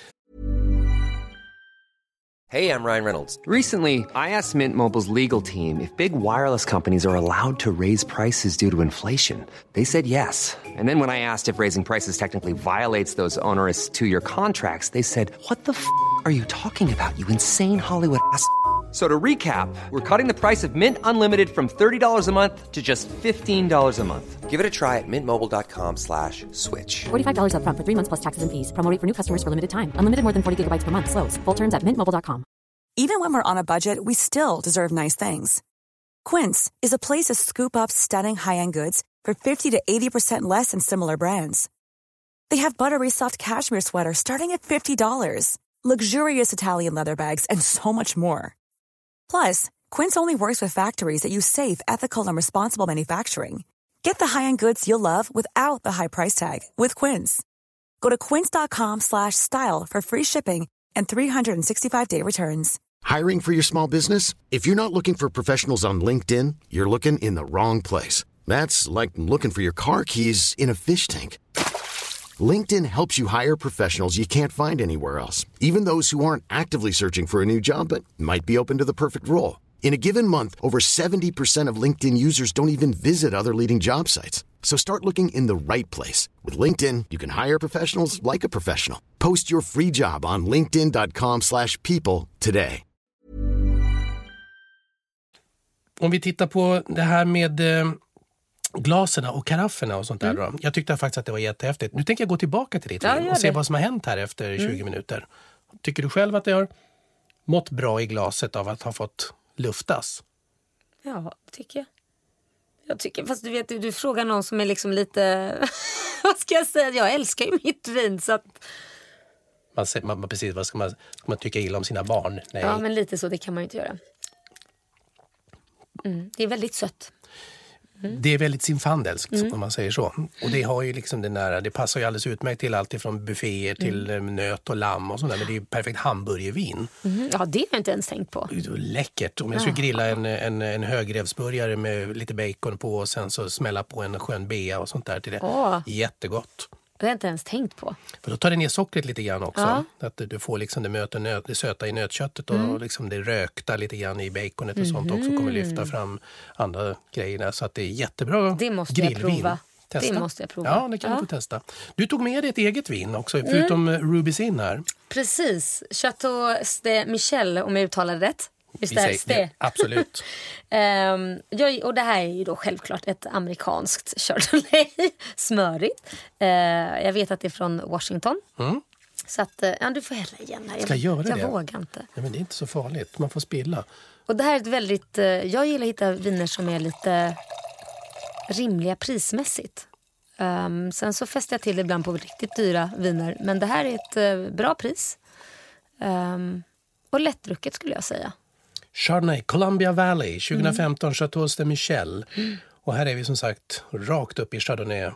Hey, I'm Ryan Reynolds. Recently, I asked Mint Mobile's legal team if big wireless companies are allowed to raise prices due to inflation. They said yes. And then when I asked if raising prices technically violates those onerous 2-year contracts, they said, "What the f*** are you talking about, you insane Hollywood ass?" So to recap, we're cutting the price of Mint Unlimited from $30 a month to just $15 a month. Give it a try at mintmobile.com/switch. $45 up front for 3 months plus taxes and fees. Promo rate for new customers for limited time. Unlimited more than 40 gigabytes per month. Slows full terms at mintmobile.com. Even when we're on a budget, we still deserve nice things. Quince is a place to scoop up stunning high-end goods for 50 to 80% less than similar brands. They have buttery soft cashmere sweaters starting at $50, luxurious Italian leather bags, and so much more. Plus, Quince only works with factories that use safe, ethical, and responsible manufacturing. Get the high-end goods you'll love without the high price tag with Quince. Go to quince.com/style for free shipping and 365-day returns. Hiring for your small business? If you're not looking for professionals on LinkedIn, you're looking in the wrong place. That's like looking for your car keys in a fish tank. LinkedIn helps you hire professionals you can't find anywhere else, even those who aren't actively searching for a new job but might be open to the perfect role. In a given month, over 70% of LinkedIn users don't even visit other leading job sites. So start looking in the right place. With LinkedIn, you can hire professionals like a professional. Post your free job on linkedin.com/people today. Om vi tittar på det här med glaserna och karafferna och sånt där då. Jag tyckte faktiskt att det var jättehäftigt. Nu tänker jag gå tillbaka till ditt liv och se vad som har hänt här efter 20 minuter. Tycker du själv att det har mått bra i glaset av att ha fått luftas? Ja, tycker jag. Jag tycker, fast du vet, du frågar någon som är liksom lite vad ska jag säga, jag älskar ju mitt vin, så att Precis, vad ska man tycka illa om sina barn? Nej. Ja, men lite så, det kan man ju inte göra. Det är väldigt sött. Det är väldigt simfandelskt om man säger så. Och det har ju liksom det passar ju alldeles utmärkt till allt ifrån bufféer till nöt och lamm och sånt där. Men det är ju perfekt hamburgervin. Ja, det har jag inte ens tänkt på. Läckert. Om jag skulle grilla en högrevsburgare med lite bacon på och sen så smälla på en skön bea och sånt där till det. Jättegott. Det har jag inte ens tänkt på. För då tar det ner sockret lite grann också. Att du får liksom det söta i nötköttet och liksom det rökta lite grann i baconet och sånt också kommer lyfta fram andra grejerna. Så att det är jättebra grillvin. Det måste jag prova. Testa. Det måste jag prova. Ja, det kan du få testa. Du tog med dig ett eget vin också, förutom Ruby's Inn här. Precis. Chateau de Michel, om jag uttalade rätt. Just det. Absolut. Och det här är ju då självklart ett amerikanskt Chardonnay. Smörigt. Jag vet att det är från Washington. Så att, du får hälla igen här. Ska jag göra det? Jag vågar inte. Ja, men det är inte så farligt. Man får spilla. Och det här är ett väldigt... jag gillar att hitta viner som är lite rimliga prismässigt. Sen så fäster jag till ibland på riktigt dyra viner. Men det här är ett bra pris. Och lättdrucket skulle jag säga. Chardonnay, Columbia Valley, 2015, Chateau de Michel. Och här är vi som sagt rakt upp i Chardonnay.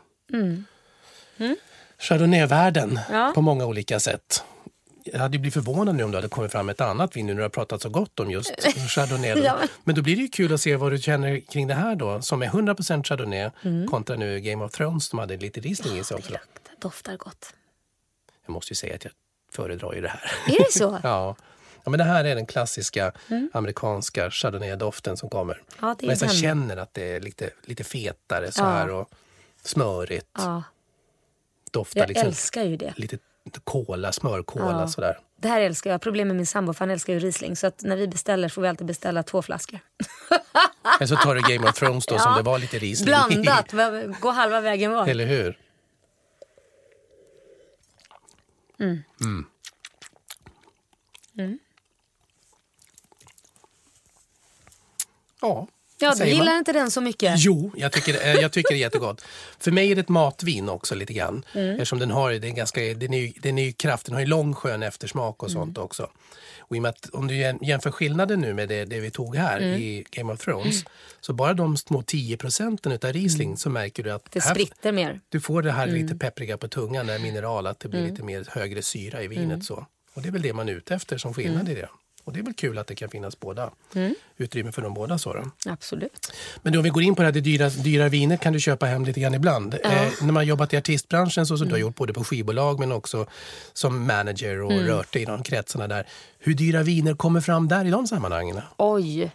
Chardonnay-världen på många olika sätt. Jag hade blivit förvånad nu om du hade kommit fram med ett annat vin nu när du har pratat så gott om just Chardonnay. Men då blir det ju kul att se vad du känner kring det här då, som är 100% Chardonnay kontra nu Game of Thrones som hade lite Riesling i sig också. Det doftar gott. Jag måste ju säga att jag föredrar ju det här. Är det så? Ja, men det här är den klassiska amerikanska Chardonnay-doften som kommer. Ja, det är jag känner att det är lite fetare så här och smörigt. Ja. Doftar jag älskar ju det. Lite smörkola sådär. Det här älskar jag. Problem med min sambo, för han älskar ju Riesling. Så att när vi beställer får vi alltid beställa 2 flaskor. Eller så tar du Game of Thrones då som det var lite Riesling. Blandat, gå halva vägen var. Eller hur? Ja, du gillar inte den så mycket. Jo, jag tycker det är jättegott. För mig är det ett matvin också lite grann. Eftersom den är ju kraft, den har ju lång skön eftersmak och sånt också. Och i och med att, om du jämför skillnaden nu med det vi tog här i Game of Thrones, så bara de små 10% utav Riesling så märker du att det spritter mer. Du får det här lite peppriga på tungan, det mineral, att det blir lite mer högre syra i vinet så. Och det är väl det man är ute efter som skillnad i det. Och det är väl kul att det kan finnas båda utrymme för de båda så då. Absolut. Men om vi går in på det dyra viner kan du köpa hem lite grann ibland. När man har jobbat i artistbranschen så som du har gjort både på skivbolag men också som manager och rört dig i de kretsarna där. Hur dyra viner kommer fram där i de sammanhangen? Oj.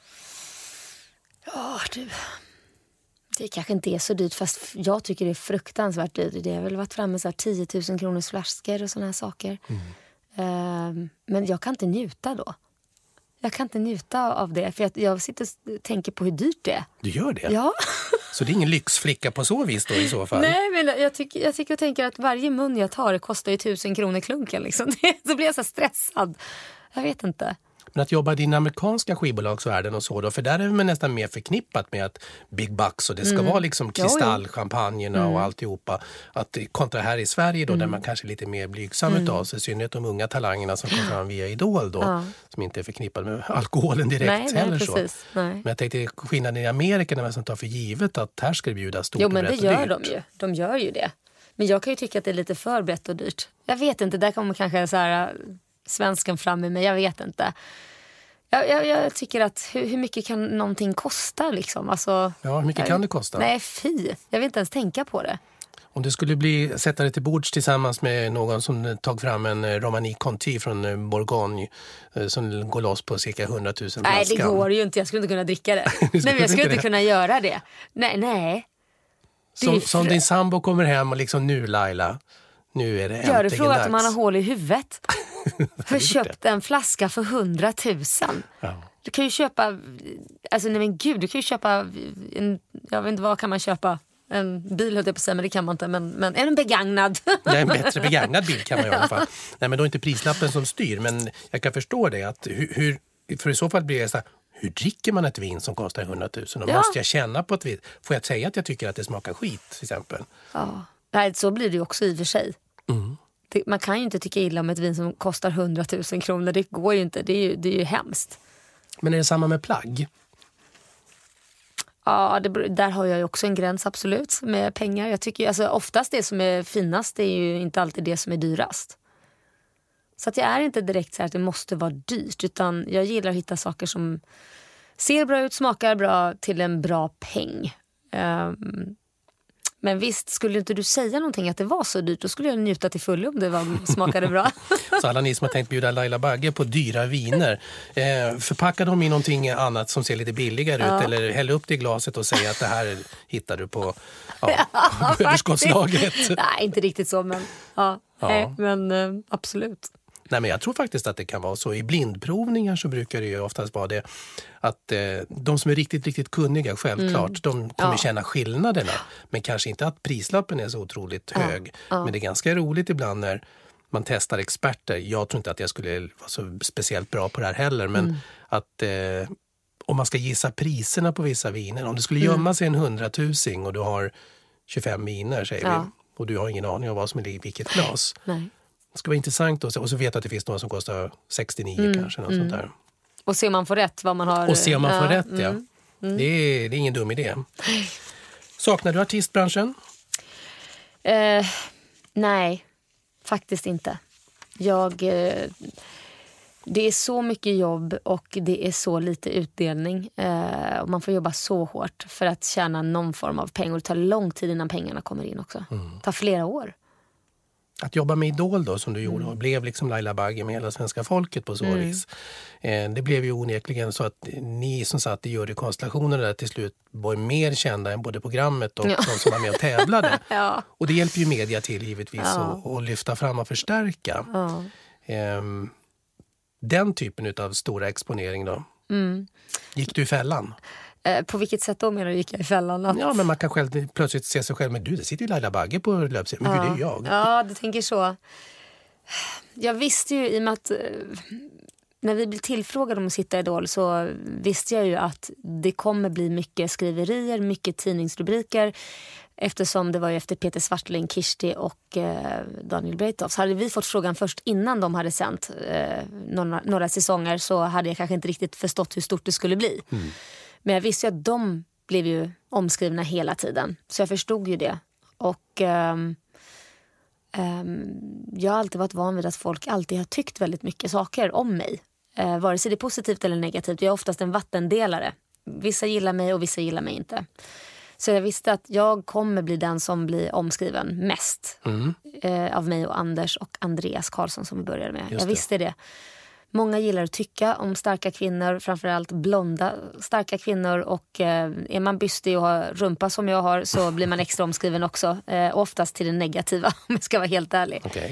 Ja, du. Det kanske inte är så dyrt, fast jag tycker det är fruktansvärt dyrt. Det har väl varit framme så här 10 000 kronors flaskor och såna här saker. Men jag kan inte njuta då. Jag kan inte njuta av det. För jag sitter och tänker på hur dyrt det är. Du gör det? Ja. Så det är ingen lyxflicka på så vis då i så fall? Nej, men jag tycker och tänker att varje mun jag tar kostar ju 1000 kronor klunken. Liksom. Så blir jag så stressad. Jag vet inte. Men att jobba i din amerikanska skivbolagsvärlden och så då, för där är man nästan mer förknippat med att big bucks och det ska vara liksom kristallchampagnerna och alltihopa. Att kontra här i Sverige då, där man kanske är lite mer blygsam utav sig, i synnerhet de unga talangerna som kommer fram via Idol då, som inte är förknippade med alkoholen direkt heller så. Precis. Nej. Men jag tänkte skillnaden i Amerika när man tar för givet att här ska det bjuda stort och men brett det och gör dyrt. de ju. De gör ju det. Men jag kan ju tycka att det är lite för brett och dyrt. Jag vet inte, där kommer kanske så här svenskan fram med mig, jag vet inte. Jag tycker att hur mycket kan någonting kosta liksom? Alltså, hur mycket kan det kosta? Nej, jag vill inte ens tänka på det. Om det skulle sätta det till bords tillsammans med någon som tagit fram en Romani Conti från Bourgogne som går loss på cirka 100 000 flaskan. Nej, det går ju inte. Jag skulle inte kunna dricka det. Nej, men jag skulle inte kunna göra det. Nej. Som din sambo kommer hem och liksom nu Laila, nu är det äntligen dags. Gör du frågat om man har hål i huvudet? Har köpt en flaska för 100 000. Ja. Du kan ju köpa, alltså nej men gud, du kan ju köpa jag vet inte vad kan man köpa, en bil höll jag på att säga, men det kan man inte, men en begagnad. Nej, en bättre begagnad bil kan man i alla fall. Nej, men då är inte prislappen som styr, men jag kan förstå det att för i så fall blir det så här, hur dricker man ett vin som kostar 100 000? Och måste jag känna på ett vin? Får jag säga att jag tycker att det smakar skit till exempel? Ja, nej, så blir det ju också i och för sig. Man kan ju inte tycka illa om ett vin som kostar 100 000 kronor. Det går ju inte, det är ju hemskt. Men är det samma med plagg? Ja, där har jag ju också en gräns absolut med pengar. Jag tycker alltså, oftast det som är finast är ju inte alltid det som är dyrast. Så att jag är inte direkt så här att det måste vara dyrt, utan jag gillar att hitta saker som ser bra ut, smakar bra till en bra peng. Men visst, skulle inte du säga någonting att det var så dyrt, då skulle jag njuta till fullo om det smakade bra. Så alla ni som har tänkt bjuda Laila Bagge på dyra viner, förpacka dem i någonting annat som ser lite billigare ut, eller häll upp det i glaset och säga att det här hittar du på överskottslagret. Nej, inte riktigt så, men men absolut. Nej, men jag tror faktiskt att det kan vara så. I blindprovningar så brukar det ju oftast vara det att de som är riktigt, riktigt kunniga, självklart, de kommer känna skillnaderna. Men kanske inte att prislappen är så otroligt hög. Men det är ganska roligt ibland när man testar experter. Jag tror inte att jag skulle vara så speciellt bra på det här heller. Men att om man ska gissa priserna på vissa viner, om det skulle gömma sig en 100 000 och du har 25 viner, säger vi, och du har ingen aning om vad som är i vilket glas. Nej. Det ska vara intressant och så vet att det finns några som kostar 69 kanske. Något sånt där. Och ser man får rätt vad man har. Och ser man får rätt, ja. Det är ingen dum idé. Saknar du artistbranschen? Nej, faktiskt inte. Det är så mycket jobb och det är så lite utdelning. Och man får jobba så hårt för att tjäna någon form av pengar. Det tar lång tid innan pengarna kommer in också. Det tar flera år. Att jobba med Idol då, som du gjorde, och blev liksom Laila Bagge med hela svenska folket på så vis. Det blev ju onekligen så att ni som satt i jurykonstellationen där till slut var mer kända än både programmet och de som var med och tävlade. Och det hjälper ju media till givetvis att lyfta fram och förstärka. Den typen av stora exponering då. Gick du i fällan? På vilket sätt då menar du gick jag i fällan? Ja, men man kan själv plötsligt se sig själv. Men det sitter ju Laila Bagge på löpsedeln. Men det är ju jag. Ja, du tänker så. Jag visste ju i och med att när vi blev tillfrågade om att sitta i Idol så visste jag ju att det kommer bli mycket skriverier, mycket tidningsrubriker. Eftersom det var ju efter Peter Swartling, Kirsti och Daniel Breithoff. Så hade vi fått frågan först innan de hade sänt några säsonger, så hade jag kanske inte riktigt förstått hur stort det skulle bli. Men jag visste ju att de blev ju omskrivna hela tiden. Så jag förstod ju det. Och jag har alltid varit van vid att folk alltid har tyckt väldigt mycket saker om mig. Vare sig det är positivt eller negativt. Jag är oftast en vattendelare. Vissa gillar mig och vissa gillar mig inte. Så jag visste att jag kommer bli den som blir omskriven mest. Av mig och Anders och Andreas Karlsson som vi började med. Jag visste det. Många gillar att tycka om starka kvinnor, framförallt blonda starka kvinnor, och är man bystig och har rumpa som jag har så blir man extra omskriven också, oftast till det negativa om jag ska vara helt ärlig. Okay.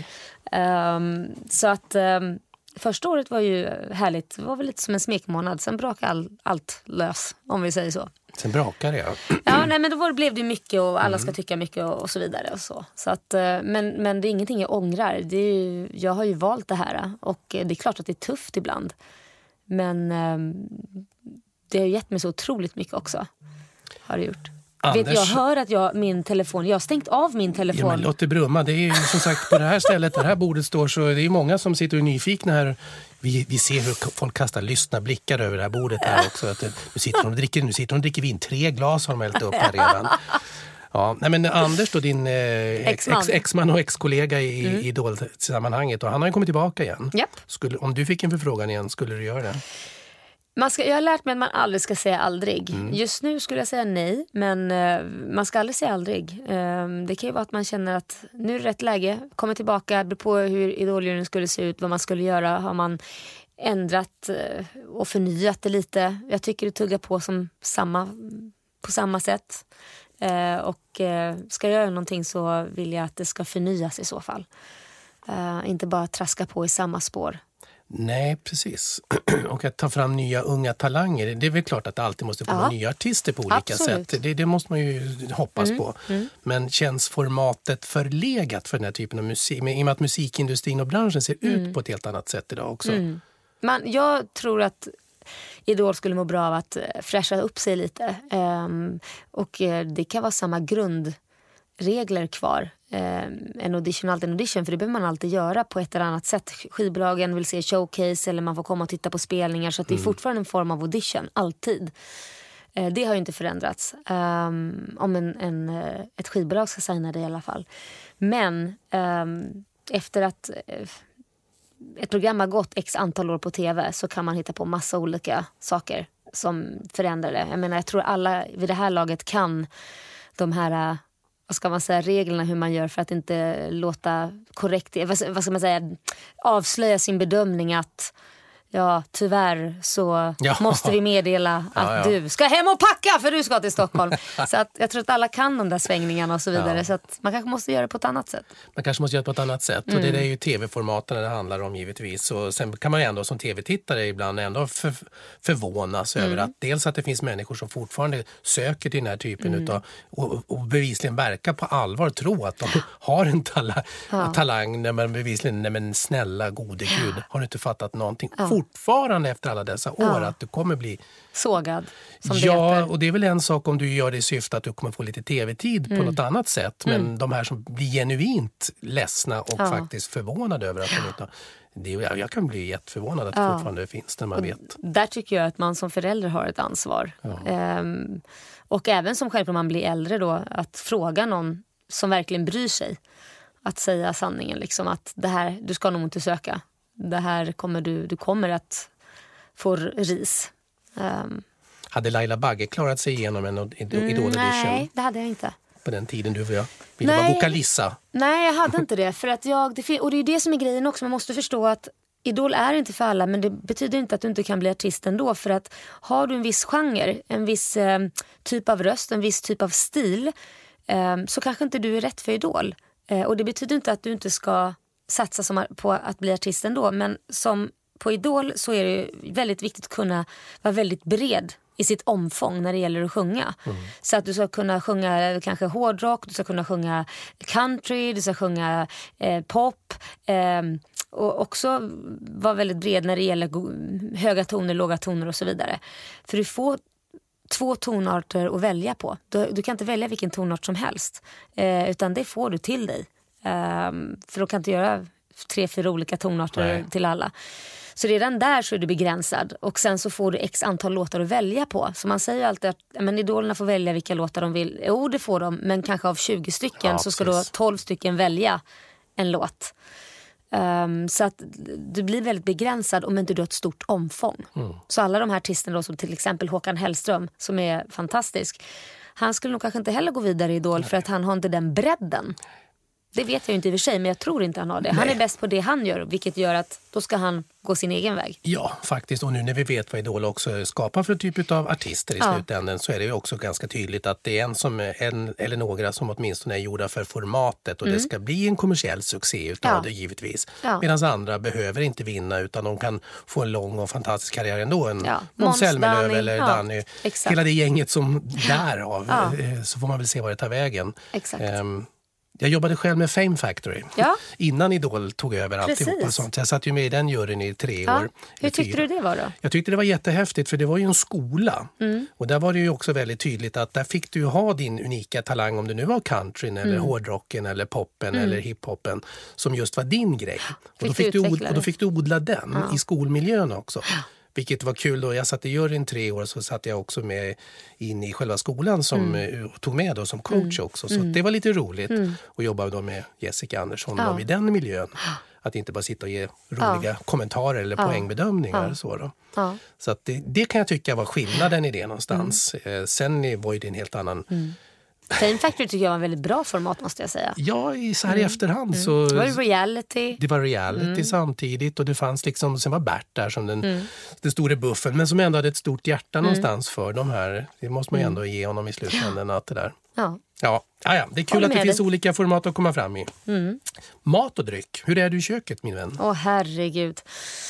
Så att första året var ju härligt, det var väl lite som en smekmånad, sen brakade allt lös, om vi säger så. Sen brakade jag. Ja, nej, men då blev det mycket och alla ska tycka mycket och så vidare och så. Så att, men det är ingenting jag ångrar. Det är ju, jag har ju valt det här och det är klart att det är tufft ibland. Men det har gett mig så otroligt mycket också. Har det gjort. Anders, jag hör att jag har stängt av min telefon. Ja, men låt det brumma. Det är ju som sagt på det här stället, det här bordet står, så det är många som sitter och är nyfikna här. Vi ser hur folk kastar lyssna blickar över det här bordet här också. Att, nu sitter de och dricker vin. 3 glas har de hällt upp här redan. Ja, nej, men Anders då, din exman och ex-kollega i Idol-sammanhanget, och han har ju kommit tillbaka igen. Yep. Om du fick en förfrågan igen, skulle du göra det? Jag har lärt mig att man aldrig ska säga aldrig. Just nu skulle jag säga nej, men man ska aldrig säga aldrig. Det kan ju vara att man känner att nu är det rätt läge, kommer tillbaka, beror på hur idoljuryn skulle se ut, vad man skulle göra. Har man ändrat och förnyat det lite? Jag tycker det tuggar på på samma sätt. Och ska jag göra någonting så vill jag att det ska förnyas i så fall. Inte bara traska på i samma spår. Nej, precis. Och att ta fram nya unga talanger. Det är väl klart att det alltid måste få nya artister på olika sätt. Det måste man ju hoppas på. Men känns formatet förlegat för den här typen av musik? I och med att musikindustrin och branschen ser ut på ett helt annat sätt idag också. Jag tror att Idol skulle må bra av att fräscha upp sig lite. Och det kan vara samma regler kvar. En audition, alltid en audition, för det behöver man alltid göra på ett eller annat sätt. Skivbolagen vill se showcase eller man får komma och titta på spelningar, så att det är fortfarande en form av audition, alltid. Det har ju inte förändrats om ett skivbolag ska signa det i alla fall. Men efter att ett program har gått x antal år på tv så kan man hitta på massa olika saker som förändrar det. Jag menar, jag tror alla vid det här laget kan de här, vad ska man säga, reglerna hur man gör för att inte låta korrekt, vad ska man säga, avslöja sin bedömning att ja, tyvärr så måste vi meddela att du ska hem och packa för du ska till Stockholm. Så att jag tror att alla kan de där svängningarna och så vidare. Så att man kanske måste göra det på ett annat sätt. Man kanske måste göra det på ett annat sätt. Och det är ju tv-formaten det handlar om givetvis. Och sen kan man ändå som tv-tittare ibland ändå förvånas över att dels att det finns människor som fortfarande söker till den här typen utav och bevisligen verkar på allvar tro att de har en talang när man bevisligen, nej men snälla gode gud, har du inte fattat någonting fortfarande efter alla dessa år att du kommer bli sågad som det heter. Och det är väl en sak om du gör det i syfte att du kommer få lite tv-tid på något annat sätt, men de här som blir genuint ledsna och faktiskt förvånade över att de inte jag kan bli jätteförvånad att det fortfarande finns när man vet. Där tycker jag att man som förälder har ett ansvar. Och även som själv om man blir äldre då, att fråga någon som verkligen bryr sig, att säga sanningen liksom, att det här, du ska nog inte söka. Det här kommer du kommer att få ris. Hade Laila Bagge klarat sig igenom en Idol-audition? Nej, det hade jag inte. På den tiden du ville vara vokalissa? Nej, jag hade inte det. För att och det är det som är grejen också. Man måste förstå att Idol är inte för alla, men det betyder inte att du inte kan bli artist ändå. För att har du en viss genre, en viss typ av röst, en viss typ av stil, så kanske inte du är rätt för Idol. Och det betyder inte att du inte ska satsa på att bli artist ändå, men som på Idol så är det väldigt viktigt att kunna vara väldigt bred i sitt omfång när det gäller att sjunga. Så att du ska kunna sjunga kanske hårdrock, du ska kunna sjunga country, du ska sjunga pop, och också vara väldigt bred när det gäller höga toner, låga toner och så vidare. För du får 2 tonarter att välja på. Du kan inte välja vilken tonart som helst, utan det får du till dig. För då kan inte göra 3-4 olika tonarter till alla. Så redan där så är du begränsad. Och sen så får du x antal låtar att välja på. Så man säger alltid att idolerna får välja vilka låtar de vill. Jo, det får de, men kanske av 20 stycken så ska då 12 stycken välja en låt. Så att du blir väldigt begränsad om inte du har ett stort omfång. Så alla de här artisterna då, som till exempel Håkan Hellström, som är fantastisk, han skulle nog kanske inte heller gå vidare i Idol för att han har inte den bredden. Det vet jag ju inte i och för sig, men jag tror inte han har det. Han är bäst på det han gör, vilket gör att då ska han gå sin egen väg. Ja, faktiskt. Och nu när vi vet vad Idol också skapar för typ av artister i slutändan, så är det ju också ganska tydligt att det är en eller några som åtminstone är gjorda för formatet, och det ska bli en kommersiell succé utav det givetvis. Medan andra behöver inte vinna, utan de kan få en lång och fantastisk karriär ändå. Måns Zelmerlöw eller Danny. Hela det gänget som därav, så får man väl se vad det tar vägen. Exakt. Jag jobbade själv med Fame Factory innan Idol tog över alltihopa sånt. Jag satt ju med i den juryn i 3 år. Hur tyckte du det var då? Jag tyckte det var jättehäftigt, för det var ju en skola. Och där var det ju också väldigt tydligt att där fick du ha din unika talang, om det nu var countryn eller hårdrocken eller poppen eller hiphoppen, som just var din grej. Och då fick du odla den i skolmiljön också. Vilket var kul då. Jag satt i juryn 3 år, så satt jag också med in i själva skolan som tog med då som coach också. Så det var lite roligt att jobba då med Jessica Andersson i den miljön. Att inte bara sitta och ge roliga kommentarer eller poängbedömningar. Så då. Så att det kan jag tycka var skillnaden i det någonstans. Sen var ju det en helt annan... Fame Factory tycker jag var en väldigt bra format, måste jag säga. Ja, så här i efterhand så... Det var reality. Det var reality samtidigt, och det fanns liksom... Sen var Bert där som den stora buffen, men som ändå hade ett stort hjärta någonstans för de här. Det måste man ju ändå ge honom i slutändan, att det där. Ja, det är kul att det finns olika format att komma fram i. Mat och dryck. Hur är du i köket, min vän? Åh, herregud.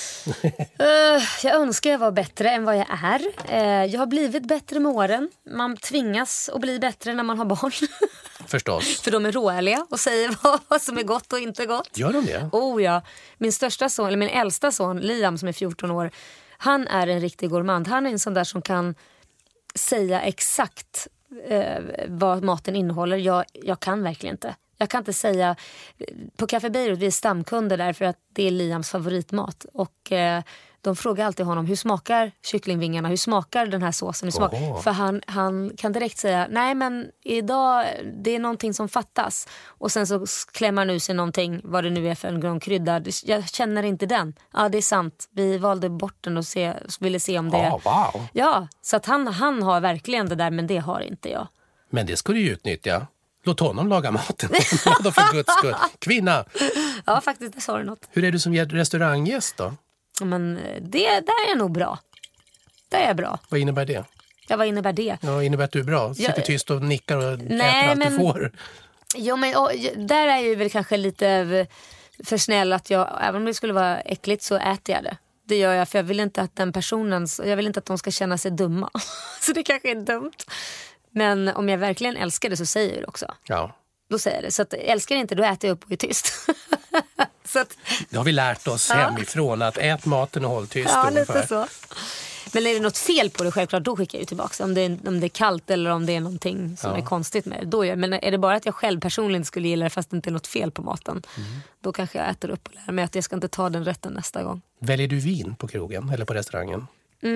Jag önskar jag var bättre än vad jag är. Jag har blivit bättre med åren. Man tvingas att bli bättre när man har barn. Förstås. För de är råärliga och säger vad som är gott och inte gott. Gör de det? Oh ja. Min äldsta son, Liam, som är 14 år, han är en riktig gourmand. Han är en sån där som kan säga exakt vad maten innehåller. Jag kan verkligen inte. Jag kan inte säga. På Café Beirut, vi är stamkunder där för att det är Liams favoritmat. Och de frågar alltid honom, hur smakar kycklingvingarna? Hur smakar den här såsen? Hur smakar? För han kan direkt säga, nej men idag det är någonting som fattas. Och sen så klämmer han ur sig någonting, vad det nu är för en krydda. Jag känner inte den. Ja, det är sant. Vi valde bort den och ville se om det... Wow. Ja, så att han har verkligen det där, men det har inte jag. Men det ska du ju utnyttja. Låt honom laga maten. Då för guds skull. Kvinna! Ja, faktiskt, det sa du något. Hur är du som restauranggäst då? Men där är jag nog bra. Där är jag bra. Vad innebär det? Ja, vad innebär det? Ja, innebär att du är bra. Sitter tyst och nickar och äter allt du får. Jo, men där är jag ju väl kanske lite för snäll att även om det skulle vara äckligt så äter jag det. Det gör jag, för jag vill inte att jag vill inte att de ska känna sig dumma. Så det kanske är dumt. Men om jag verkligen älskar det så säger jag det också. Ja. Då säger jag det. Så att älskar jag inte, då äter jag upp och är tyst. Så att, det har vi lärt oss hemifrån, att ät maten och håll tyst. Ja, lite så. Men är det något fel på det, självklart, då skickar jag ju tillbaka. Om det är kallt eller om det är någonting som är konstigt med det, då gör jag. Men är det bara att jag själv personligen skulle gilla det fast det inte är något fel på maten, då kanske jag äter upp och lär mig att jag ska inte ta den rätten nästa gång. Väljer du vin på krogen eller på restaurangen?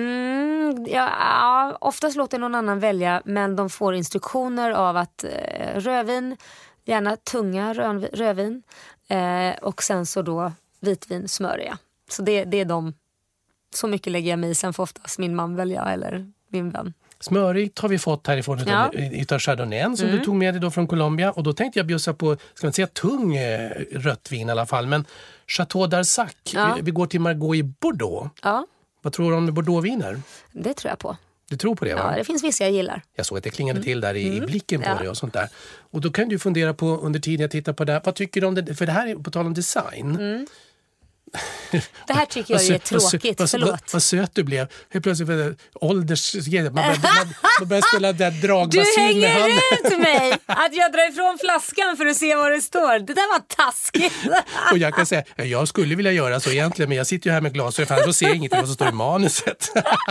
Ja, oftast låter någon annan välja, men de får instruktioner av att rödvin, gärna tunga rödvin, och sen så då vitvin, smörja. Så det är de. Så mycket lägger jag mig i, sen får oftast min man välja eller min vän. Smörigt har vi fått härifrån utav Chardonnay som du tog med dig då från Colombia. Och då tänkte jag bjussa på, ska man säga tung rött vin i alla fall, men Chateau d'Arsac. Vi går till Margaux i Bordeaux. Ja. Vad tror du om Bordeaux-viner? Det tror jag på. Du tror på det, va? Ja, det finns vissa jag gillar. Jag såg att det klingade till där i blicken på det och sånt där. Och då kan du fundera på, under tiden jag tittar på det här, vad tycker du om det? För det här är på tal om design. Det här tycker jag är tråkigt, förlåt. Vad söt du blev. Helt plötsligt för ålders... Man börjar spela där dragbasun med handen. Du hänger ut mig att jag drar ifrån flaskan för att se vad det står. Det där var taskigt. Och jag kan säga, jag skulle vilja göra så egentligen, men jag sitter ju här med glasögon för annars ser jag inget vad som står i manuset.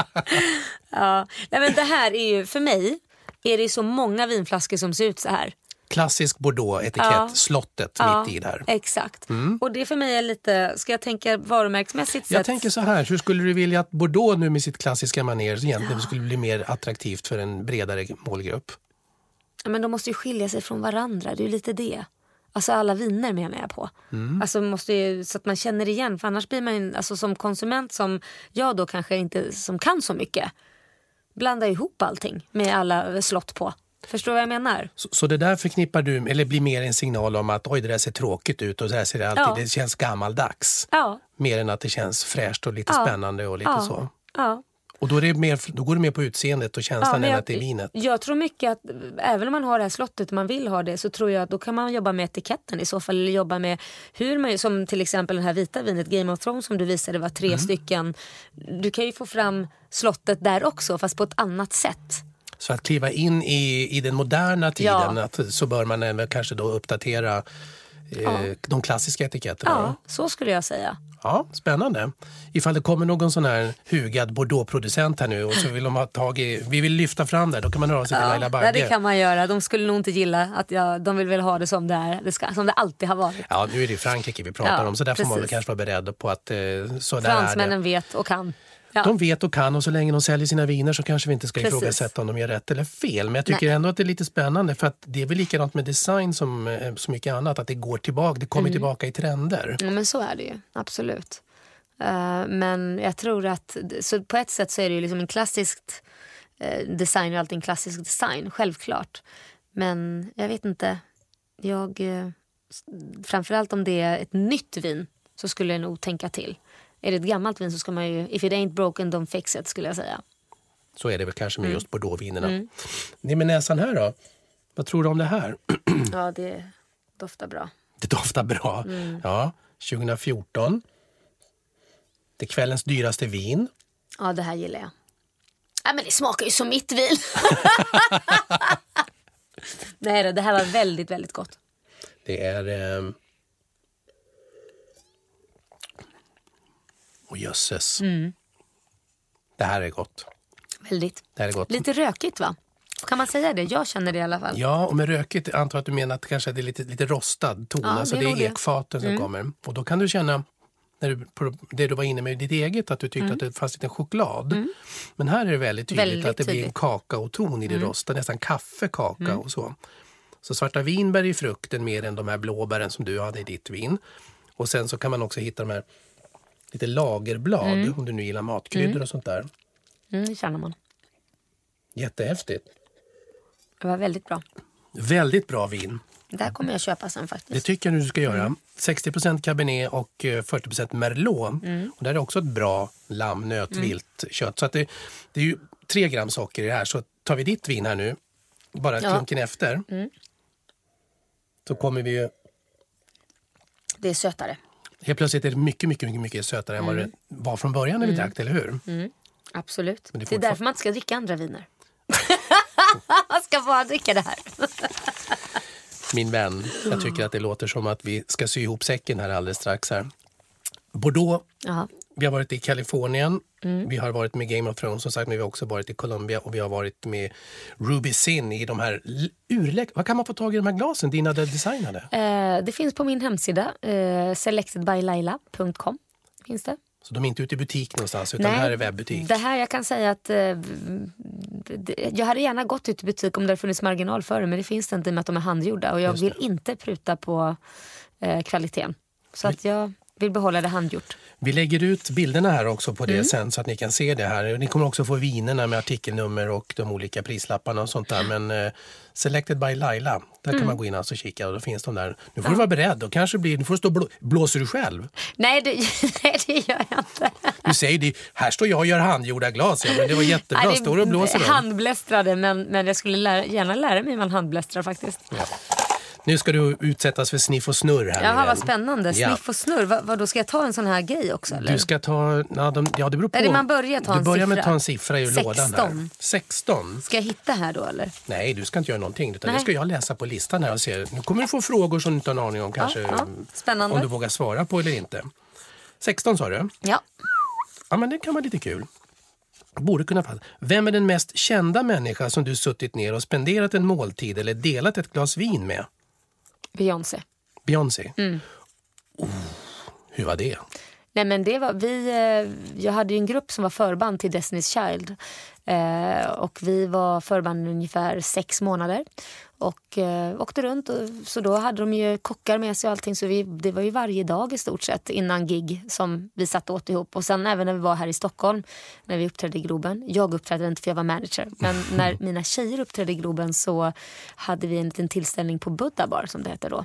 Ja, nej, men det här är ju, för mig är det så många vinflaskor som ser ut så här. Klassisk Bordeaux-etikett, slottet mitt i där. Exakt. Och det för mig är lite, ska jag tänka varumärksmässigt sett? Jag tänker så här, hur skulle du vilja att Bordeaux nu med sitt klassiska manér egentligen skulle bli mer attraktivt för en bredare målgrupp? Ja, men de måste ju skilja sig från varandra, det är ju lite det. Alltså alla viner menar jag på. Alltså måste ju, så att man känner igen, för annars blir man alltså, som konsument som jag då kanske inte som kan så mycket, blanda ihop allting med alla slott på. Förstår vad jag menar? Så det där förknippar du, eller blir mer en signal om att oj, det där ser tråkigt ut och det där ser det alltid, det känns gammaldags. Ja. Mer än att det känns fräscht och lite spännande och lite så. Ja. Och då går det mer på utseendet och känslan än att det är vinet. Jag tror mycket att även om man har det här slottet och man vill ha det, så tror jag att då kan man jobba med etiketten i så fall, eller jobba med hur man, som till exempel det här vita vinet Game of Thrones som du visade var 3 stycken. Du kan ju få fram slottet där också, fast på ett annat sätt. Så att kliva in i den moderna tiden, så bör man även kanske då uppdatera de klassiska etiketterna. Ja, så skulle jag säga. Ja, spännande. Ifall det kommer någon sån här hugad Bordeaux-producent här nu och så vill de ha tag i, vi vill lyfta fram det, då kan man röra sig till Laila Bagge. Ja, det kan man göra. De skulle nog inte gilla att de vill väl ha det som det är, som det alltid har varit. Ja, nu är det Frankrike vi pratar om, så där får man väl kanske vara beredd på att så där fransmännen vet och kan. Ja. De vet och kan, och så länge de säljer sina viner så kanske vi inte ska ifrågasätta om de gör rätt eller fel. Men jag tycker ändå att det är lite spännande, för att det är väl likadant med design som så mycket annat, att det går tillbaka, det kommer tillbaka i trender. Ja, men så är det ju, absolut. Men jag tror att så på ett sätt så är det ju liksom en klassisk design, och alltid en klassisk design, självklart. Men jag vet inte, framförallt om det är ett nytt vin så skulle jag nog tänka till. Är det ett gammalt vin så ska man ju, if it ain't broken, don't fix it, skulle jag säga. Så är det väl kanske med just Bordeaux-vinerna. Det med näsan här då? Vad tror du om det här? Ja, det doftar bra. Det doftar bra. Ja, 2014. Det är kvällens dyraste vin. Ja, det här gillar jag. Ja, men det smakar ju som mitt vin. Nej, det här var väldigt, väldigt gott. Det är... Och jösses. Det här är gott. Väldigt. Det här är gott. Lite rökigt, va? Kan man säga det? Jag känner det i alla fall. Ja, och med rökigt antar att du menar att kanske det är lite rostad ton. Alltså det är ekfaten som kommer. Och då kan du känna, det du var inne med ditt eget, att du tyckte att det fanns lite choklad. Men här är det väldigt tydligt att det blir en kakaoton i det rostade, nästan kaffekaka och så. Så svarta vinbär i frukten mer än de här blåbären som du hade i ditt vin. Och sen så kan man också hitta de här lite lagerblad om du nu gillar matkryddor och sånt där. Det känner man. Jättehäftigt. Det var väldigt bra. Väldigt bra vin. Där kommer jag köpa sen faktiskt. Det tycker jag du ska göra. 60% Cabernet och 40% Merlot. Och där är också ett bra lamm, nöt, vilt kött. Så att det är ju 3 gram socker i det här. Så tar vi ditt vin här nu, bara klunken efter. Så kommer vi ju... Det är sötare. Helt plötsligt är det mycket sötare än vad det var från början när vi drack, eller hur? Absolut. Det är därför man inte ska dricka andra viner. Man ska bara dricka det här. Min vän, jag tycker att det låter som att vi ska sy ihop säcken här alldeles strax här. Bordeaux, vi har varit i Kalifornien, vi har varit med Game of Thrones som sagt, men vi har också varit i Colombia och vi har varit med Ruby Sin i de här vad kan man få tag i de här glasen, dina designade? Det finns på min hemsida, selectedbylaila.com finns det. Så de är inte ute i butik någonstans, utan det här är webbutik? Det här, jag kan säga att jag hade gärna gått ut i butik om det funnits marginal för det, men det finns det inte i och med att de är handgjorda och jag vill inte pruta på kvaliteten. Så att jag vill behålla det handgjort. Vi lägger ut bilderna här också på det sen så att ni kan se det här. Ni kommer också få vinerna med artikelnummer och de olika prislapparna och sånt där. Men Selected by Laila, där kan man gå in och kika och då finns de där. Nu får du vara beredd och kanske nu får du stå blåser du själv? Nej, det gör jag inte. Du säger det, här står jag och gör handgjorda glas. Ja, men det var jättebra, nej, står du och blåser dem? Handblästrade, men jag skulle gärna lära mig hur man handblästrar faktiskt. Ja. Nu ska du utsättas för sniff och snurr här. Jaha, vad spännande. Sniff och snurr. Vad då ska jag ta en sån här grej också? Eller? Du ska ta... det beror på. Eller man börjar ta en siffra. Du börjar med att ta en siffra i 16. lådan här. 16. Ska jag hitta här då, eller? Nej, du ska inte göra någonting. Utan det ska jag läsa på listan här och se. Nu kommer du få frågor som du inte har en aning om kanske. Spännande. Om du vågar svara på eller inte. 16 sa du? Ja. Ja, men det kan vara lite kul. Borde kunna passa. Vem är den mest kända människa som du suttit ner och spenderat en måltid eller delat ett glas vin med? Beyoncé. Beyoncé? Hur var det? Nej, men det var jag hade ju en grupp som var förband till Destiny's Child och vi var förband ungefär 6 månader och åkte runt så då hade de ju kockar med sig och allting så det var ju varje dag i stort sett innan gig som vi satt åt ihop och sen även när vi var här i Stockholm när vi uppträdde i Globen. Jag uppträdde inte för jag var manager men när mina tjejer uppträdde i Globen så hade vi en liten tillställning på Buddha Bar som det heter då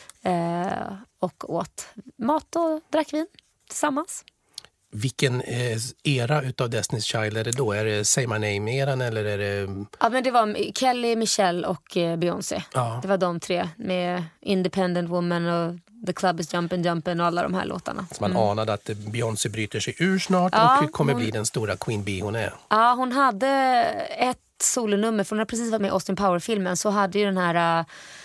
och åt mat och drack vin tillsammans. Vilken era utav Destiny's Child är det då? Är det Say My Name-eran eller är det... Ja, men det var Kelly, Michelle och Beyoncé. Ja. Det var de 3 med Independent Woman och The Club is Jumpin' och alla de här låtarna. Så man anade att Beyoncé bryter sig ur snart och kommer bli den stora Queen Bee hon är. Ja, hon hade ett solonummer för hon har precis varit med i Austin Power-filmen så hade ju den här...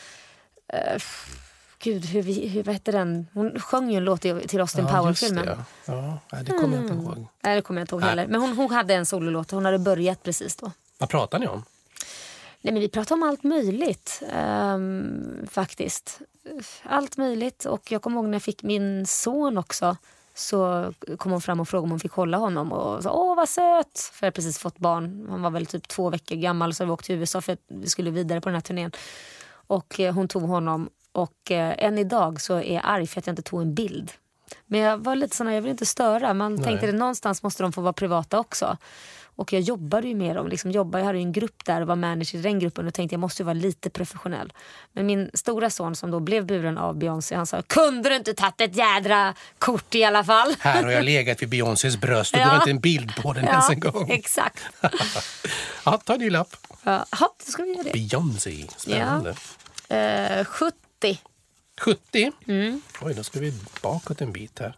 Gud, hur hette den? Hon sjöng ju en låt till Austin Power-filmen. Ja, det kommer jag inte ihåg. Nej, det kommer jag inte ihåg heller. Men hon hade en sololåt. Hon hade börjat precis då. Vad pratar ni om? Nej, men vi pratar om allt möjligt. Faktiskt. Allt möjligt. Och jag kommer ihåg när jag fick min son också. Så kom hon fram och frågade om hon fick hålla honom. Och sa, åh vad söt. För jag hade precis fått barn. Han var väl typ 2 veckor gammal. Så vi åkte till USA för att vi skulle vidare på den här turnén. Och hon tog honom. Och än idag så är jag arg för att jag inte tog en bild. Men jag var lite sån här, jag vill inte störa. Man tänkte att någonstans måste de få vara privata också. Och jag jobbade ju med dem. Jag hade ju en grupp där och var manager i den gruppen. Och tänkte jag måste vara lite professionell. Men min stora son som då blev buren av Beyoncé. Han sa, kunde du inte tagit ett jädra kort i alla fall? Här har jag legat vid Beyoncés bröst och du har inte en bild på den ens en gång. Exakt. Ja, ta din lapp. Ja, då ska vi göra det. Beyoncé, spännande. 70. 70? Oj, då ska vi bakåt en bit här.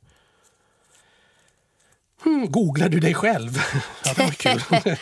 Googlar du dig själv? Ja, det var kul.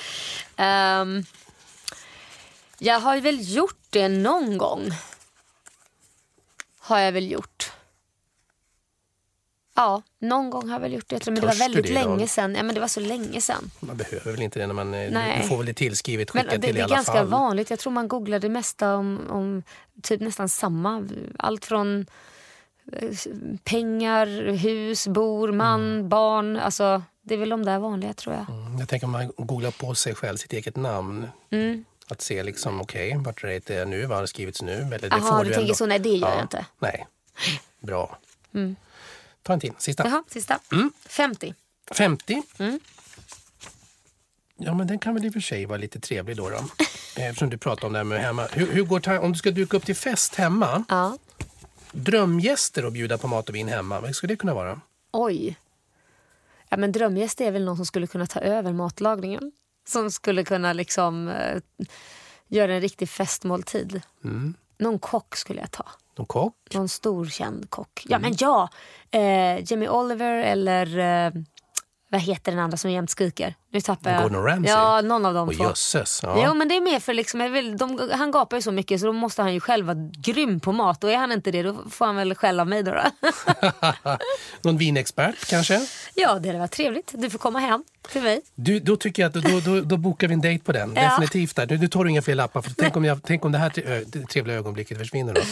Jag har väl gjort det någon gång. Har jag väl gjort. Ja, någon gång har jag väl gjort det. Jag tror, men det var väldigt länge sedan. Ja, men det var så länge sedan. Man behöver väl inte det när man... Du får väl det tillskrivet, skicka till i alla fall. Det är ganska vanligt. Jag tror man googlar det mesta om typ nästan samma. Allt från pengar, hus, bor, man, barn. Alltså, det är väl de där vanliga, tror jag. Jag tänker om man googlar på sig själv, sitt eget namn. Att se liksom, okej, vart är det nu? Vad har det skrivits nu? Eller det Jaha, du tänker så. Nej, det gör jag inte. Nej, bra. Ta en till, sista. Jaha, sista. 50. 50? Ja, men den kan väl i och för sig vara lite trevlig då. Eftersom du pratar om det här med hemma. Hur går om du ska duka upp till fest hemma? Ja. Drömgäster och bjuda på mat och vin hemma. Vad skulle det kunna vara? Oj. Ja, men drömgäster är väl någon som skulle kunna ta över matlagningen. Som skulle kunna liksom göra en riktig festmåltid. Någon kock skulle jag ta. Någon kock? Någon stor känd kock. Ja, men Jamie Oliver eller vad heter den andra som jämt skriker? Nu tappar jag. Gordon Ramsay? Ja, någon av dem. Och jösses. Ja. Jo, men det är mer för liksom, han gapar ju så mycket så då måste han ju själv vara grym på mat. Och är han inte det, då får han väl skäll av mig då. Någon vinexpert kanske? Ja, det var trevligt. Du får komma hem till mig. Då tycker jag att då bokar vi en dejt på den. Ja. Definitivt där. Nu tar du inga fler lappar. För tänk om det här trevliga ögonblicket försvinner då.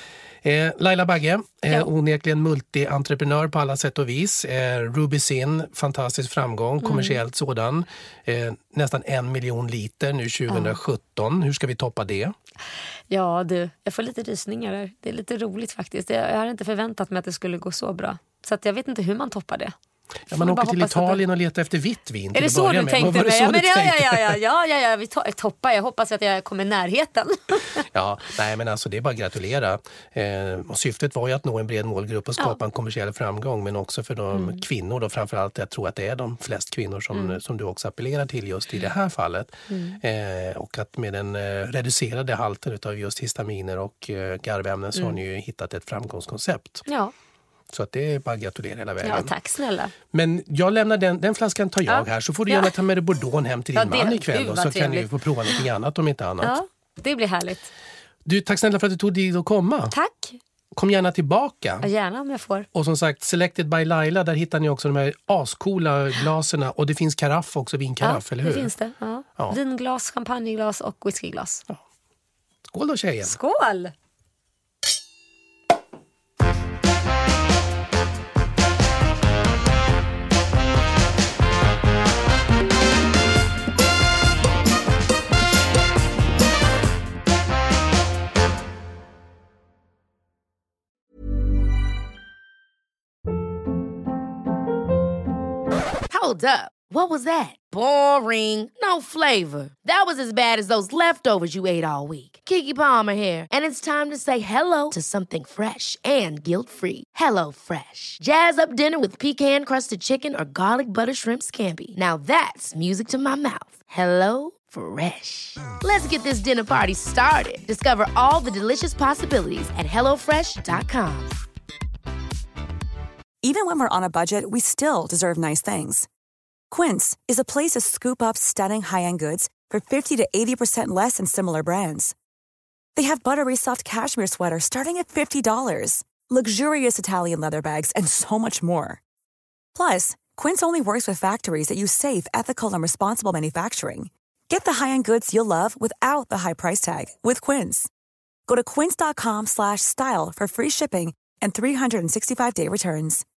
Laila Bagge, onekligen multi-entreprenör på alla sätt och vis. Ruby Sin, fantastisk framgång, kommersiellt sådan. Nästan 1 miljon liter nu 2017. Hur ska vi toppa det? Ja du, jag får lite rysningar där. Det är lite roligt faktiskt. Jag har inte förväntat mig att det skulle gå så bra. Så att jag vet inte hur man toppar det. Ja, man åker till Italien och letar efter vitt vin. Är det så du tänkte mig? Ja, vi toppar. Jag hoppas att jag kommer i närheten. Ja, nej men alltså det är bara att gratulera. Och syftet var ju att nå en bred målgrupp och skapa en kommersiell framgång. Men också för de kvinnor då, framförallt. Jag tror att det är de flest kvinnor som du också appellerar till just i det här fallet. Och att med den reducerade halten av just histaminer och garvämnen så har ni ju hittat ett framgångskoncept. Ja. Så att det är bara att gratulera hela vägen. Ja, tack snälla. Men jag lämnar den flaskan tar jag här. Så får du gärna ta med dig Bordeaux hem till din man ikväll. Och så kan ni få prova något annat om inte annat. Ja, det blir härligt. Du, tack snälla för att du tog dig att komma. Tack. Kom gärna tillbaka. Ja, gärna om jag får. Och som sagt, Selected by Laila, där hittar ni också de här ascoola glaserna. Och det finns karaff också, vinkaraff, eller hur? Det finns det. Ja. Vinglas, champagneglas och whiskyglas. Ja. Skål då, tjejen. Skål! Hold up. What was that? Boring. No flavor. That was as bad as those leftovers you ate all week. Keke Palmer here, and it's time to say hello to something fresh and guilt-free. Hello Fresh. Jazz up dinner with pecan-crusted chicken or garlic butter shrimp scampi. Now that's music to my mouth. Hello Fresh. Let's get this dinner party started. Discover all the delicious possibilities at hellofresh.com. Even when we're on a budget, we still deserve nice things. Quince is a place to scoop up stunning high-end goods for 50 to 80% less than similar brands. They have buttery soft cashmere sweaters starting at $50, luxurious Italian leather bags, and so much more. Plus, Quince only works with factories that use safe, ethical, and responsible manufacturing. Get the high-end goods you'll love without the high price tag with Quince. Go to quince.com/style for free shipping and 365-day returns.